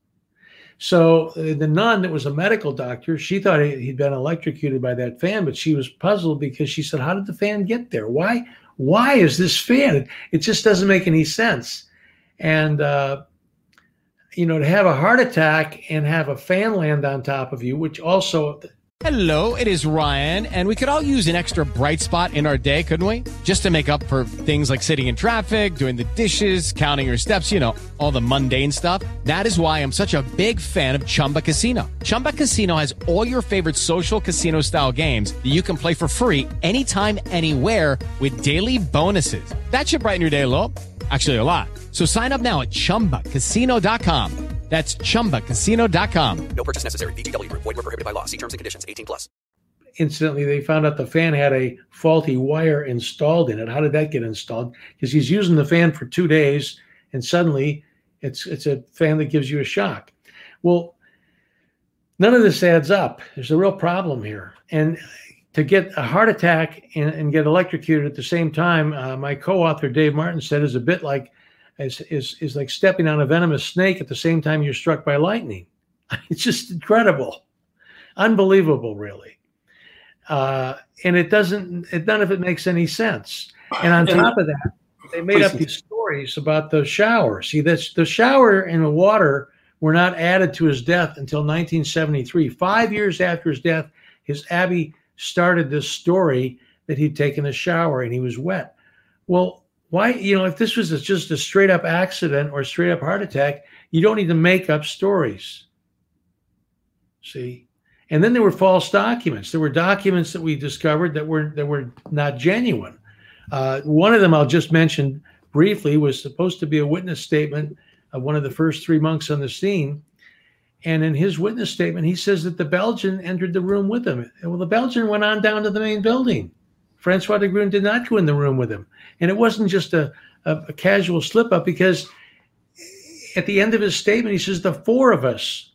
So uh, the nun that was a medical doctor, she thought he, he'd been electrocuted by that fan, but she was puzzled because she said, how did the fan get there? Why, why is this fan? It, it just doesn't make any sense. And, uh, you know, to have a heart attack and have a fan land on top of you, which also. Hello, it is Ryan, and we could all use an extra bright spot in our day, couldn't we? Just to make up for things like sitting in traffic, doing the dishes, counting your steps, you know, all the mundane stuff. That is why I'm such a big fan of Chumba Casino. Chumba Casino has all your favorite social casino-style games that you can play for free anytime, anywhere with daily bonuses. That should brighten your day a little. Actually, a lot. So sign up now at chumba casino dot com. That's chumba casino dot com. No purchase necessary. V G W Group. Void where prohibited by law. See terms and conditions. eighteen plus. Incidentally, they found out the fan had a faulty wire installed in it. How did that get installed? Because he's using the fan for two days, and suddenly it's it's a fan that gives you a shock. Well, none of this adds up. There's a real problem here. And to get a heart attack and, and get electrocuted at the same time, uh, my co-author Dave Martin said, is a bit like is, is is like stepping on a venomous snake at the same time you're struck by lightning. It's just incredible, unbelievable, really. Uh, and it doesn't. It, none of it makes any sense. And on top of that, they made up these stories about the shower. See, this the shower and the water were not added to his death until nineteen seventy-three. Five years after his death, his Abby started this story that he'd taken a shower and he was wet. Well, why, you know, if this was just a straight up accident or straight up heart attack, you don't need to make up stories. See? And then there were false documents. There were documents that we discovered that were that were not genuine. Uh, one of them I'll just mention briefly was supposed to be a witness statement of one of the first three monks on the scene. And in his witness statement, he says that the Belgian entered the room with him. Well, the Belgian went on down to the main building. Francois de Grun did not go in the room with him. And it wasn't just a, a, a casual slip up, because at the end of his statement, he says the four of us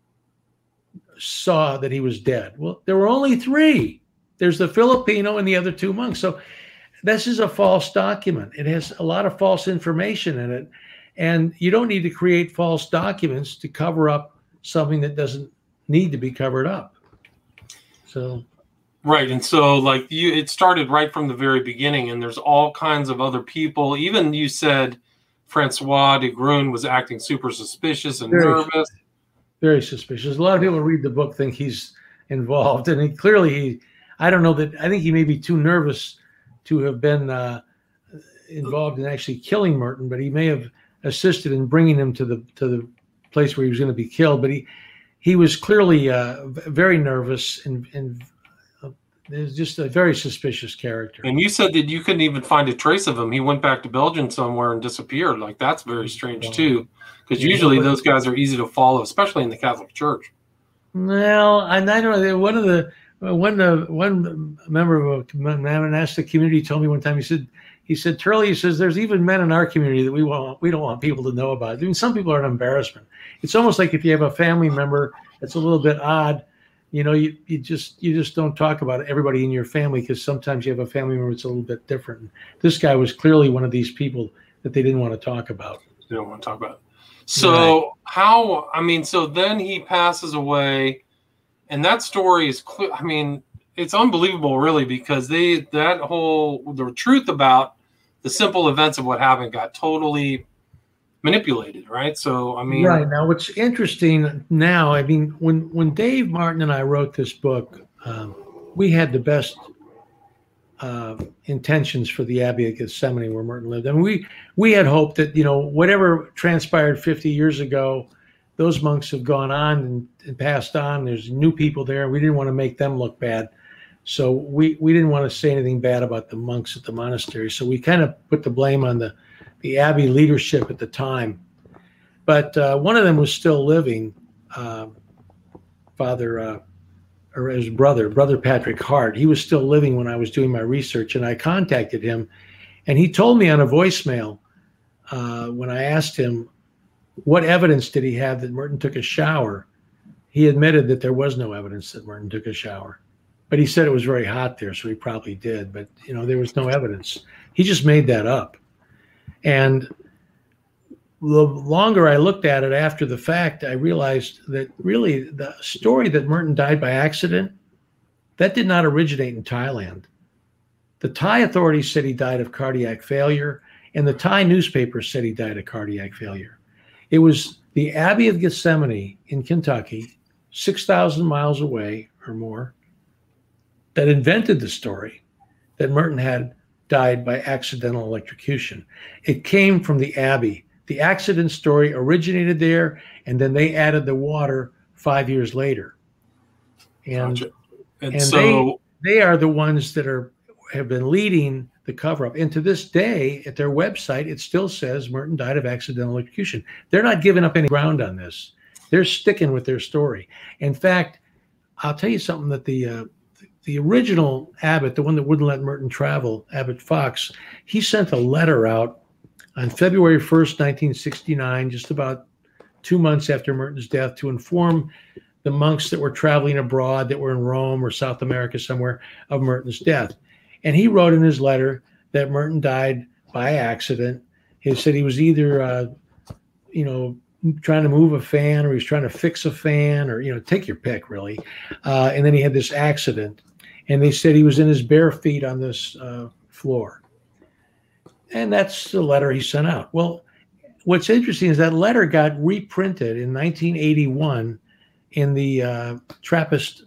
saw that he was dead. Well, there were only three. There's the Filipino and the other two monks. So this is a false document. It has a lot of false information in it. And you don't need to create false documents to cover up something that doesn't need to be covered up. So, right. And so like you, it started right from the very beginning, and there's all kinds of other people. Even you said Francois de Grun was acting super suspicious and very, nervous. Very suspicious. A lot of people read the book, think he's involved, and he clearly, he, I don't know that, I think he may be too nervous to have been uh, involved in actually killing Merton, but he may have assisted in bringing him to the, to the place where he was going to be killed. But he he was clearly uh, very nervous, and, and uh, is just a very suspicious character. And you said that you couldn't even find a trace of him. He went back to Belgium somewhere and disappeared. Like, that's very strange too, because usually those guys are easy to follow, especially in the Catholic Church. Well, and I don't know. One of the one the one member of a monastic community told me one time. He said. He said, Turley, he says, there's even men in our community that we want, we don't want people to know about. I mean, some people are an embarrassment. It's almost like if you have a family member that's a little bit odd, you know, you, you just you just don't talk about everybody in your family, because sometimes you have a family member that's a little bit different. This guy was clearly one of these people that they didn't want to talk about. They don't want to talk about. So right. how, I mean, so then he passes away, and that story is clear. I mean, it's unbelievable, really, because they that whole the truth about the simple events of what happened got totally manipulated, right? So, I mean, right now, what's interesting now, I mean, when when Dave Martin and I wrote this book, um, we had the best uh, intentions for the Abbey of Gethsemani where Merton lived, and we we had hoped that, you know, whatever transpired fifty years ago, those monks have gone on and, and passed on. There's new people there. We didn't want to make them look bad. So we, we didn't want to say anything bad about the monks at the monastery. So we kind of put the blame on the, the Abbey leadership at the time. But uh, one of them was still living, uh, Father, uh, or his brother, Brother Patrick Hart. He was still living when I was doing my research, and I contacted him. And he told me on a voicemail, uh, when I asked him, what evidence did he have that Merton took a shower? He admitted that there was no evidence that Merton took a shower. But he said it was very hot there, so he probably did. But, you know, there was no evidence. He just made that up. And the longer I looked at it after the fact, I realized that really the story that Merton died by accident, that did not originate in Thailand. The Thai authorities said he died of cardiac failure, and the Thai newspaper said he died of cardiac failure. It was the Abbey of Gethsemane in Kentucky, six thousand miles away or more, that invented the story that Merton had died by accidental electrocution. It came from the Abbey. The accident story originated there, and then they added the water five years later. And, gotcha. and, and so they, they are the ones that are have been leading the cover-up. And to this day, at their website, it still says Merton died of accidental electrocution. They're not giving up any ground on this. They're sticking with their story. In fact, I'll tell you something that the uh, the original Abbott, the one that wouldn't let Merton travel, Abbott Fox, he sent a letter out on February first, nineteen sixty-nine, just about two months after Merton's death, to inform the monks that were traveling abroad, that were in Rome or South America somewhere, of Merton's death. And he wrote in his letter that Merton died by accident. He said he was either, uh, you know, trying to move a fan, or he was trying to fix a fan, or, you know, take your pick, really. Uh, and then he had this accident. And they said he was in his bare feet on this uh, floor. And that's the letter he sent out. Well, what's interesting is that letter got reprinted in nineteen eighty-one in the uh, Trappist.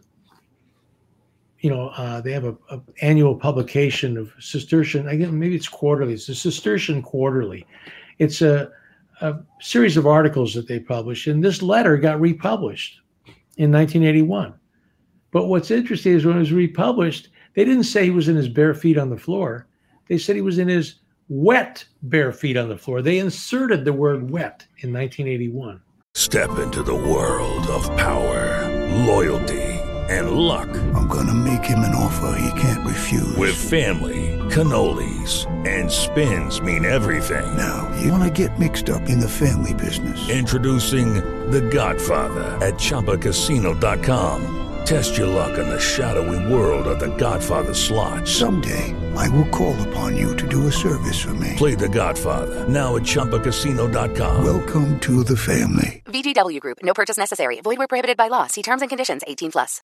You know, uh, they have a, a annual publication of Cistercian. Again, maybe it's quarterly. It's a Cistercian Quarterly. It's a, a series of articles that they publish, and this letter got republished in nineteen eighty-one. But what's interesting is when it was republished, they didn't say he was in his bare feet on the floor. They said he was in his wet bare feet on the floor. They inserted the word wet in nineteen eighty-one. Step into the world of power, loyalty, and luck. I'm gonna make him an offer he can't refuse. With family, cannolis, and spins mean everything. Now, you wanna get mixed up in the family business. Introducing The Godfather at Chumba Casino dot com. Test your luck in the shadowy world of The Godfather slot. Someday, I will call upon you to do a service for me. Play The Godfather now at Chumba Casino dot com. Welcome to the family. V G W Group. No purchase necessary. Void where prohibited by law. See terms and conditions. eighteen plus.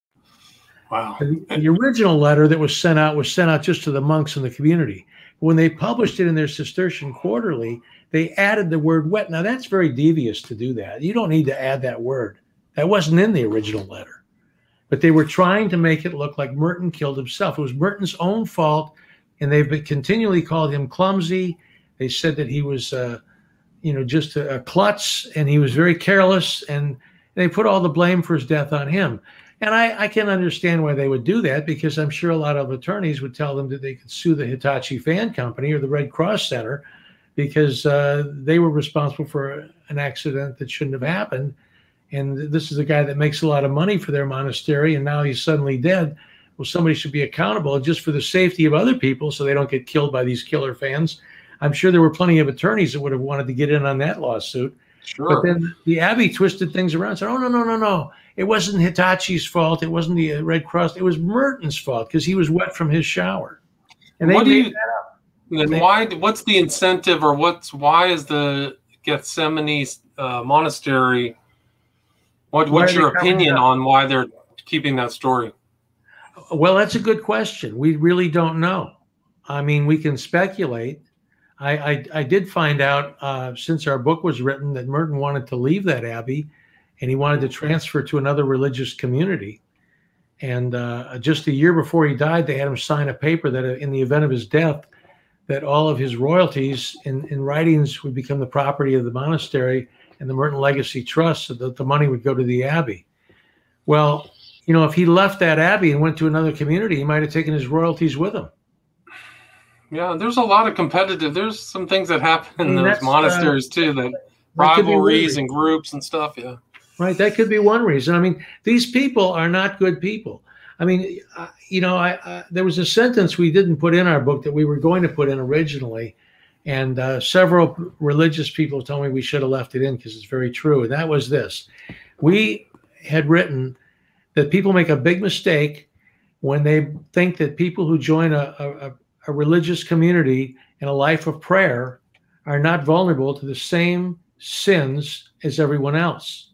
Wow. The, the original letter that was sent out was sent out just to the monks in the community. When they published it in their Cistercian Quarterly, they added the word wet. Now, that's very devious to do that. You don't need to add that word. That wasn't in the original letter. But they were trying to make it look like Merton killed himself. It was Merton's own fault, and they've been continually called him clumsy. They said that he was, uh, you know, just a, a klutz, and he was very careless, and they put all the blame for his death on him. And I, I can understand why they would do that, because I'm sure a lot of attorneys would tell them that they could sue the Hitachi Fan Company or the Red Cross Center, because uh, they were responsible for an accident that shouldn't have happened. And this is a guy that makes a lot of money for their monastery, and now he's suddenly dead. Well, somebody should be accountable just for the safety of other people so they don't get killed by these killer fans. I'm sure there were plenty of attorneys that would have wanted to get in on that lawsuit. Sure. But then the Abbey twisted things around and said, oh, no, no, no, no. It wasn't Hitachi's fault. It wasn't the Red Cross. It was Merton's fault because he was wet from his shower. And they what do made you, that up. Then They- why? What's the incentive, or what's why is the Gethsemane uh, monastery? What, Why what's are your they covering opinion it up? on why they're keeping that story? Well, that's a good question. We really don't know. I mean, we can speculate. I, I, I did find out uh, since our book was written that Merton wanted to leave that abbey, and he wanted to transfer to another religious community. And uh, just a year before he died, they had him sign a paper that in the event of his death, that all of his royalties in, in writings would become the property of the monastery and the Merton Legacy Trust, so that the money would go to the abbey. Well, you know, if he left that abbey and went to another community, he might have taken his royalties with him. Yeah, there's a lot of competitive. There's some things that happen in I mean, those that's, monasteries uh, too, that that could be rivalries weird. and groups and stuff. Yeah, Right, that could be one reason. I mean, these people are not good people. I mean, uh, you know, I, I there was a sentence we didn't put in our book that we were going to put in originally, and uh, several religious people told me we should have left it in because it's very true. And that was this: we had written that people make a big mistake when they think that people who join a, a, a religious community and a life of prayer are not vulnerable to the same sins as everyone else.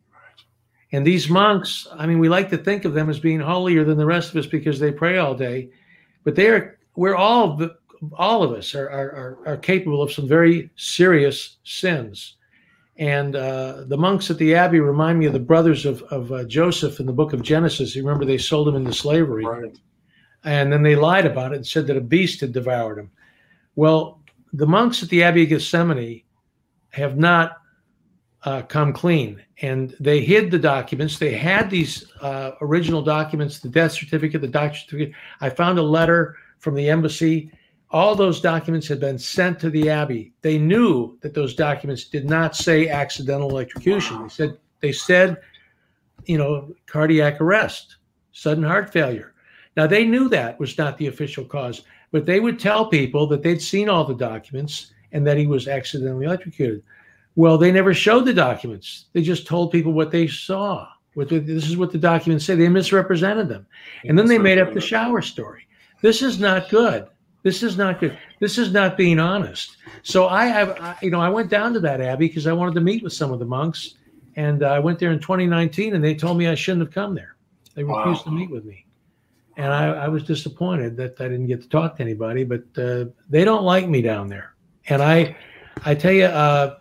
And these monks, I mean, we like to think of them as being holier than the rest of us because they pray all day, but they are, we're all, all of us are, are, are capable of some very serious sins. And uh, the monks at the abbey remind me of the brothers of, of uh, Joseph in the book of Genesis. You remember they sold him into slavery. Right. And then they lied about it and said that a beast had devoured him. Well, the monks at the Abbey of Gethsemane have not uh, come clean. And they hid the documents. They had these uh, original documents, the death certificate, the doctor's certificate. I found a letter from the embassy. All those documents had been sent to the Abbey. They knew that those documents did not say accidental electrocution. They said, they said, you know, cardiac arrest, sudden heart failure. Now, they knew that was not the official cause, but they would tell people that they'd seen all the documents and that he was accidentally electrocuted. Well, they never showed the documents. They just told people what they saw. What the, this is what the documents say. They misrepresented them. And then they made up the shower story. This is not good. This is not good. This is not being honest. So I have, I, you know, I went down to that abbey because I wanted to meet with some of the monks. And uh, I went there in twenty nineteen and they told me I shouldn't have come there. They refused wow. to meet with me. And I, I was disappointed that I didn't get to talk to anybody, but uh, they don't like me down there. And I, I tell you, uh,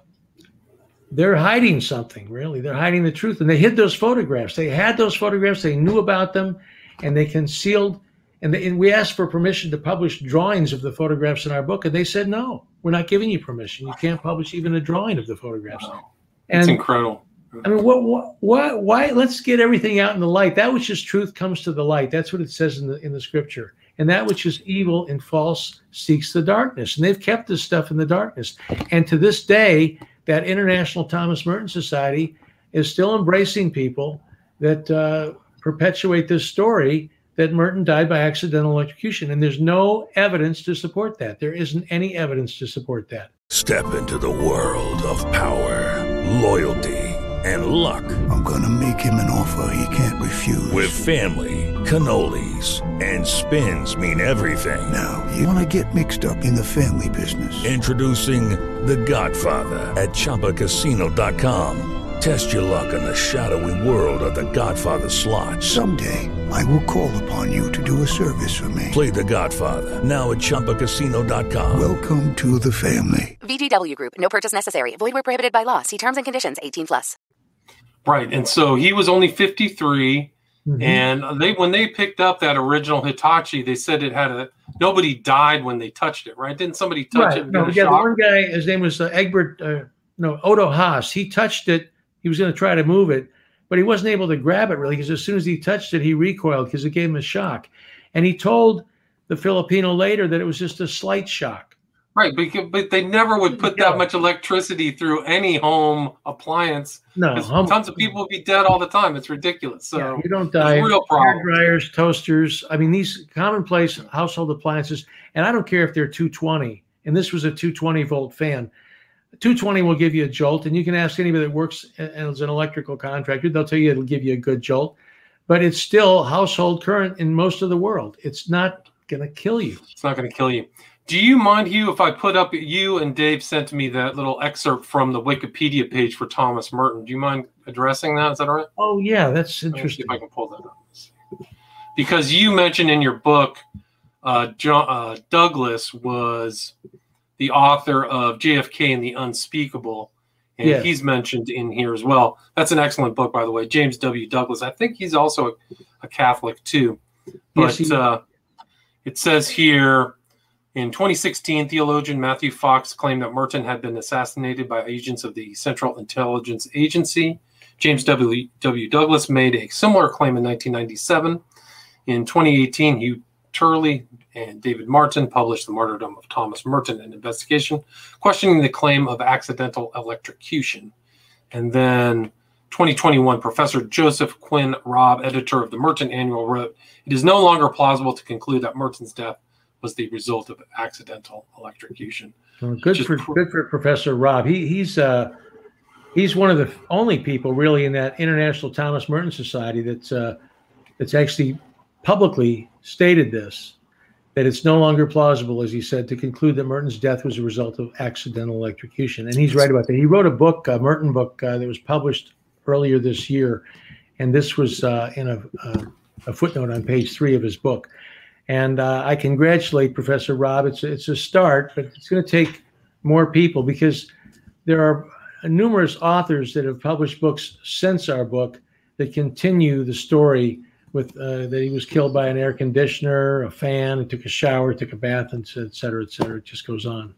they're hiding something, really. They're hiding the truth. And they hid those photographs. They had those photographs. They knew about them, and they concealed. And, they, and we asked for permission to publish drawings of the photographs in our book, and they said, no, we're not giving you permission. You can't publish even a drawing of the photographs. Wow. That's and, incredible. I mean, what, what, what, why? Let's get everything out in the light. That which is truth comes to the light. That's what it says in the in the scripture. And that which is evil and false seeks the darkness. And they've kept this stuff in the darkness. And to this day, that International Thomas Merton Society is still embracing people that uh, perpetuate this story that Merton died by accidental electrocution. And there's no evidence to support that. There isn't any evidence to support that. Step into the world of power, loyalty, and luck. I'm going to make him an offer he can't refuse. With family, cannolis, and spins mean everything. Now, you want to get mixed up in the family business. Introducing The Godfather at Chumba Casino dot com. Test your luck in the shadowy world of The Godfather slot. Someday, I will call upon you to do a service for me. Play The Godfather now at Chumba Casino dot com. Welcome to the family. V G W Group. No purchase necessary. Void where prohibited by law. See terms and conditions. eighteen plus. Right, and so he was only fifty-three, mm-hmm. and they when they picked up that original Hitachi, they said it had a nobody died when they touched it, right? Didn't somebody touch right. it? And no, get a yeah, shock? the one guy, his name was uh, Egbert, uh, no, Odo Haas. He touched it. He was going to try to move it, but he wasn't able to grab it really because as soon as he touched it, he recoiled because it gave him a shock. And he told the Filipino later that it was just a slight shock. Right, because, but they never would put that much electricity through any home appliance. No, hum- tons of people would be dead all the time. It's ridiculous. So yeah, you don't die. Real problem. Hair dryers, toasters. I mean, these commonplace household appliances, and I don't care if they're two twenty. And this was a two twenty volt fan. two twenty will give you a jolt, and you can ask anybody that works as an electrical contractor. They'll tell you it'll give you a good jolt, but it's still household current in most of the world. It's not going to kill you. It's not going to kill you. Do you mind, Hugh, if I put up, you and Dave sent me that little excerpt from the Wikipedia page for Thomas Merton. Do you mind addressing that? Is that all right? Oh, yeah, that's Let me see interesting. if I can pull that up. Because you mentioned in your book, uh, John, uh, Douglas was the author of J F K and the Unspeakable, and Yes. he's mentioned in here as well. That's an excellent book, by the way, James W. Douglas. I think he's also a, a Catholic, too. But Yes, he- uh, it says here, in twenty sixteen, theologian Matthew Fox claimed that Merton had been assassinated by agents of the Central Intelligence Agency. James W. W. Douglas made a similar claim in nineteen ninety-seven. In twenty eighteen, Hugh Turley and David Martin published The Martyrdom of Thomas Merton, an investigation questioning the claim of accidental electrocution. And then twenty twenty-one, Professor Joseph Quinn Robb, editor of the Merton Annual, wrote, "It is no longer plausible to conclude that Merton's death was the result of accidental electrocution." Well, good for pr- good for Professor Robb. He he's uh he's one of the only people really in that International Thomas Merton Society that's uh that's actually publicly stated this, that it's no longer plausible, as he said, to conclude that Merton's death was a result of accidental electrocution. And he's right about that. He wrote a book, a Merton book, uh, that was published earlier this year, and this was uh, in a, a a footnote on page three of his book. And uh, I congratulate Professor Robb. It's, it's a start, but it's going to take more people because there are numerous authors that have published books since our book that continue the story with uh, that he was killed by an air conditioner, a fan, he took a shower, took a bath, and et cetera, et cetera. It just goes on.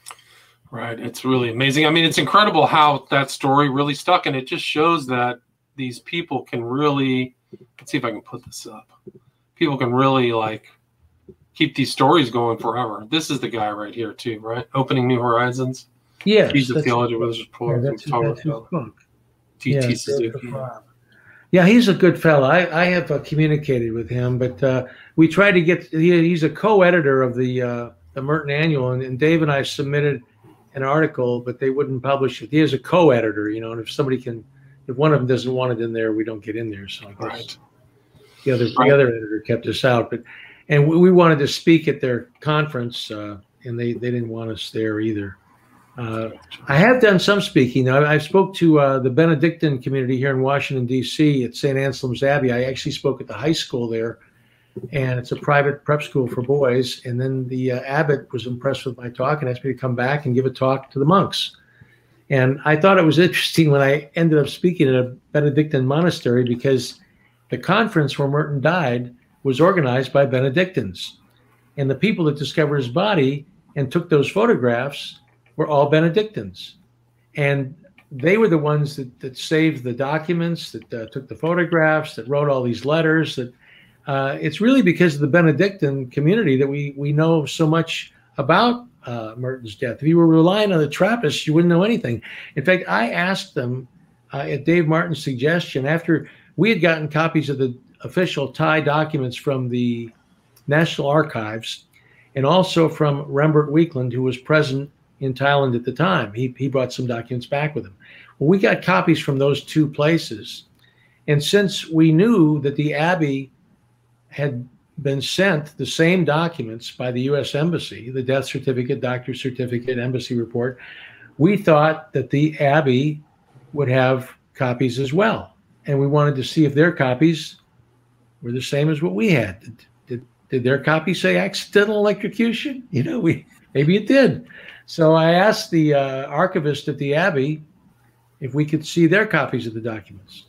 Right. It's really amazing. I mean, it's incredible how that story really stuck, and it just shows that these people can really, let's see if I can put this up. People can really like keep these stories going forever. This is the guy right here too, right? Opening New Horizons. Yes. He's the theology with his report. Yeah, that's, that's his book. T T Yeah, Suzuki. Yeah, he's a good fellow. I, I have uh, communicated with him, but uh, we tried to get, he, he's a co-editor of the uh, the Merton Annual, and, and Dave and I submitted an article, but they wouldn't publish it. He is a co-editor, you know, and if somebody can, if one of them doesn't want it in there, we don't get in there. So I guess Right. the other Right. the other editor kept us out. But and we, we wanted to speak at their conference, uh, and they, they didn't want us there either. Uh, I have done some speaking. I, I spoke to uh, the Benedictine community here in Washington, D C at Saint Anselm's Abbey. I actually spoke at the high school there, and it's a private prep school for boys. And then the uh, abbot was impressed with my talk and asked me to come back and give a talk to the monks. And I thought it was interesting when I ended up speaking at a Benedictine monastery because the conference where Merton died was organized by Benedictines. And the people that discovered his body and took those photographs were all Benedictines. And they were the ones that, that saved the documents, that uh, took the photographs, that wrote all these letters. That uh, it's really because of the Benedictine community that we, we know so much about uh, Merton's death. If you were relying on the Trappists, you wouldn't know anything. In fact, I asked them uh, at Dave Martin's suggestion, after we had gotten copies of the official Thai documents from the National Archives and also from Rembert Weekland, who was present in Thailand at the time. He, he brought some documents back with him. Well, we got copies from those two places. And since we knew that the Abbey had been sent the same documents by the U S Embassy, the death certificate, doctor's certificate, embassy report, we thought that the Abbey would have copies as well. And we wanted to see if their copies were the same as what we had. Did, did, did their copy say accidental electrocution? You know, we maybe it did. So I asked the uh, archivist at the Abbey if we could see their copies of the documents.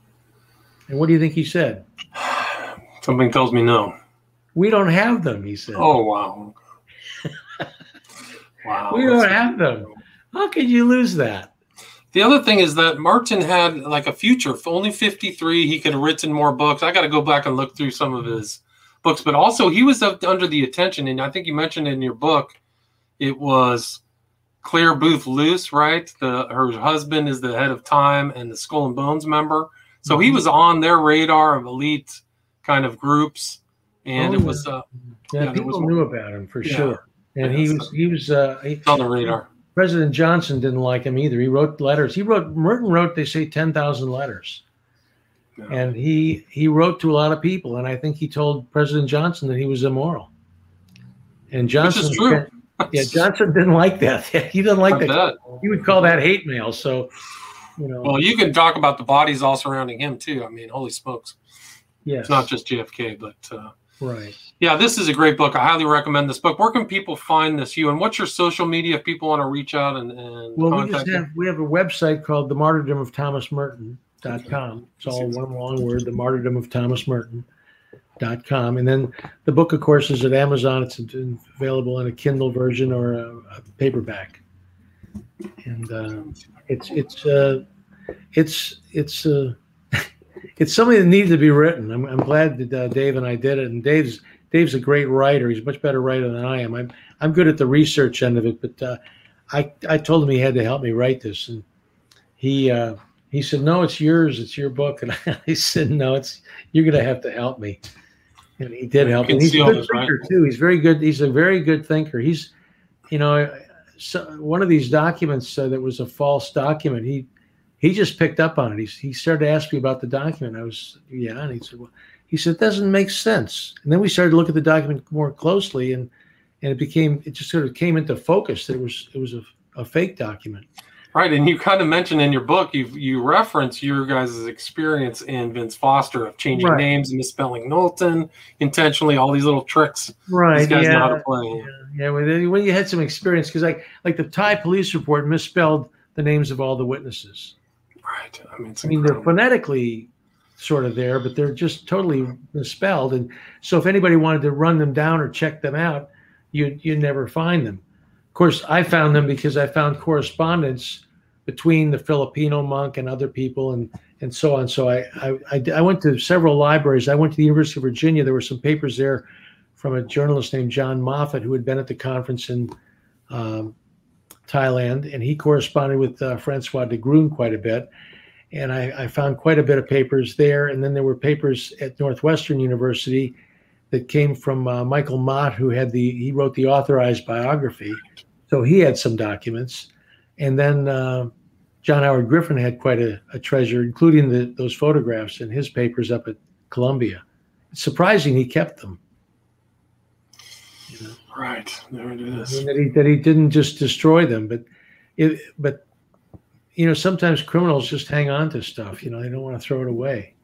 And what do you think he said? Something tells me no. We don't have them, he said. Oh, wow. Wow. We don't have them. How could you lose that? The other thing is that Martin had like a future. Only fifty-three, he could have written more books. I got to go back and look through some of his books. But also, he was up under the attention, and I think you mentioned in your book, it was Claire Booth Luce, right? The her husband is the head of Time and the Skull and Bones member. So he was on their radar of elite kind of groups, and Oh, it yeah. was uh, Yeah, yeah, there was people knew about him for Yeah. sure. And Yeah, he so- was he was uh, he, on the radar. President Johnson didn't like him either. He wrote letters. He wrote Merton wrote, they say, ten thousand letters. Yeah. And he he wrote to a lot of people, and I think he told President Johnson that he was immoral. And Johnson, Which is true. yeah, Johnson didn't like that. He didn't like I that. bet. He would call that hate mail. So, you know, Well, you can talk about the bodies all surrounding him too. I mean, holy smokes! yes, It's not just J F K, but uh, right. yeah, this is a great book. I highly recommend this book. Where can people find this? You and what's your social media if people want to reach out and, and Well, we contact just you? have we have a website called the Martyrdom of Thomas Merton dot com. It's all one long word, the Martyrdom of Thomas Merton dot com. And then the book, of course, is at Amazon. It's available in a Kindle version or a, a paperback. And uh, it's it's uh, it's it's uh, it's something that needs to be written. I'm, I'm glad that uh, Dave and I did it. And Dave's Dave's a great writer. He's a much better writer than I am. I'm I'm good at the research end of it, but uh, I I told him he had to help me write this, and he uh, he said, "No, it's yours. It's your book." And I said, "No, it's you're going to have to help me." And he did help. can And he's see a all good this, right? thinker too. He's very good. He's a very good thinker. He's, you know, so one of these documents uh, that was a false document. He he just picked up on it. He he started to ask me about the document. I was yeah, and he said, "Well," he said, "It doesn't make sense." And then we started to look at the document more closely, and and it became it just sort of came into focus that it was it was a, a fake document. Right, and you kind of mentioned in your book, you you reference your guys' experience in Vince Foster of changing Right. names, misspelling Knowlton intentionally, all these little tricks. Right. These guys yeah. know how to play. Yeah. When, when you had some experience, because like like the Thai police report misspelled the names of all the witnesses. Right. I mean, it's I mean, they're phonetically sort of there, but they're just totally misspelled. And so if anybody wanted to run them down or check them out, you you never find them. Of course, I found them because I found correspondence between the Filipino monk and other people, and and so on. So I, I, I, I went to several libraries. I went to the University of Virginia. There were some papers there from a journalist named John Moffat, who had been at the conference in um, Thailand, and he corresponded with uh, Francois de Grun quite a bit. And I, I found quite a bit of papers there. And then there were papers at Northwestern University that came from uh, Michael Mott, who had the, he wrote the authorized biography. So he had some documents. And then uh, John Howard Griffin had quite a, a treasure, including the, those photographs in his papers up at Columbia. It's surprising he kept them. You know? Right, there it is. I mean, that he that he didn't just destroy them, but it, but you know, sometimes criminals just hang on to stuff. You know, they don't want to throw it away.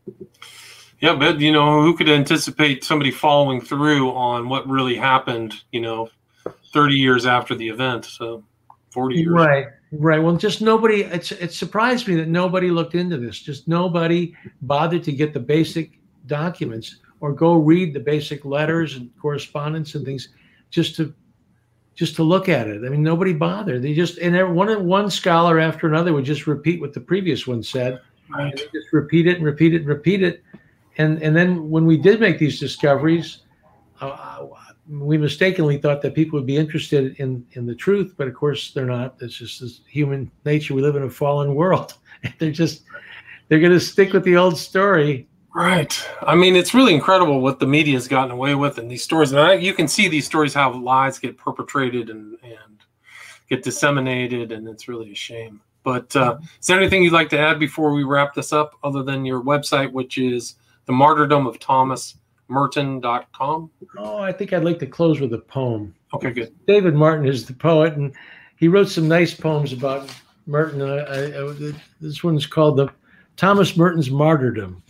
Yeah, but you know, who could anticipate somebody following through on what really happened? You know, thirty years after the event. So. forty years. Right, right. Well, just nobody, it's, it surprised me that nobody looked into this. Just nobody bothered to get the basic documents or go read the basic letters and correspondence and things just to just to look at it. I mean, nobody bothered. They just, and one, one scholar after another would just repeat what the previous one said. Right. And they just repeat it and repeat it and repeat it. And, and then when we did make these discoveries, uh, we mistakenly thought that people would be interested in, in the truth, but of course they're not. It's just this human nature. We live in a fallen world. They're just, they're going to stick with the old story. Right. I mean, it's really incredible what the media has gotten away with in these stories. And I, you can see these stories, how lies get perpetrated and, and get disseminated, and it's really a shame. But uh, is there anything you'd like to add before we wrap this up, other than your website, which is the martyrdom of Thomas Merton dot com? Oh, I think I'd like to close with a poem. Okay, good. David Martin is the poet, and he wrote some nice poems about Merton. I, I, I, this one's called the Thomas Merton's Martyrdom.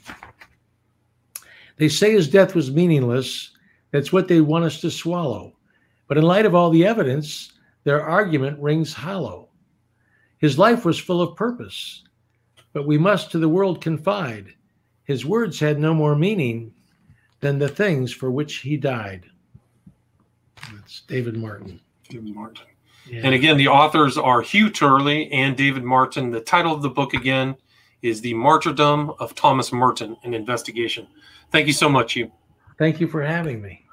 They say his death was meaningless. That's what they want us to swallow. But in light of all the evidence, their argument rings hollow. His life was full of purpose, but we must to the world confide. His words had no more meaning than the things for which he died. That's David Martin. David Martin. Yeah. And again, the authors are Hugh Turley and David Martin. The title of the book, again, is The Martyrdom of Thomas Merton, an Investigation. Thank you so much, Hugh. Thank you for having me.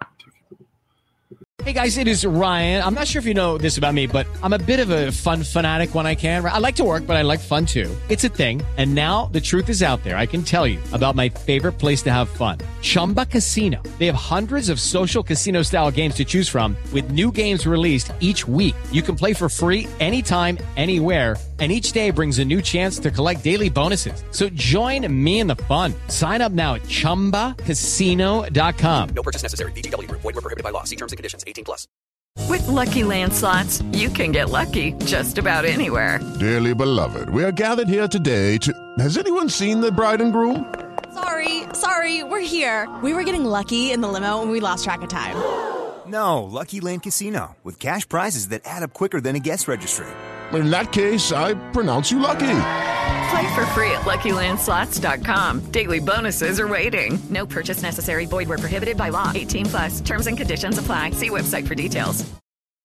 Hey guys, it is Ryan. I'm not sure if you know this about me, but I'm a bit of a fun fanatic when I can. I like to work, but I like fun too. It's a thing. And now the truth is out there. I can tell you about my favorite place to have fun. Chumba Casino. They have hundreds of social casino style games to choose from with new games released each week. You can play for free anytime, anywhere. And each day brings a new chance to collect daily bonuses. So join me in the fun. Sign up now at chumba casino dot com. No purchase necessary. V G W. Void where prohibited by law. See terms and conditions. eighteen plus. With Lucky Land Slots, you can get lucky just about anywhere. Dearly beloved, we are gathered here today to... Has anyone seen the bride and groom? Sorry, sorry, we're here. We were getting lucky in the limo and we lost track of time. No, Lucky Land Casino, with cash prizes that add up quicker than a guest registry. In that case, I pronounce you lucky. Play for free at lucky land slots dot com. Daily bonuses are waiting. No purchase necessary. Void where prohibited by law. eighteen plus. Terms and conditions apply. See website for details.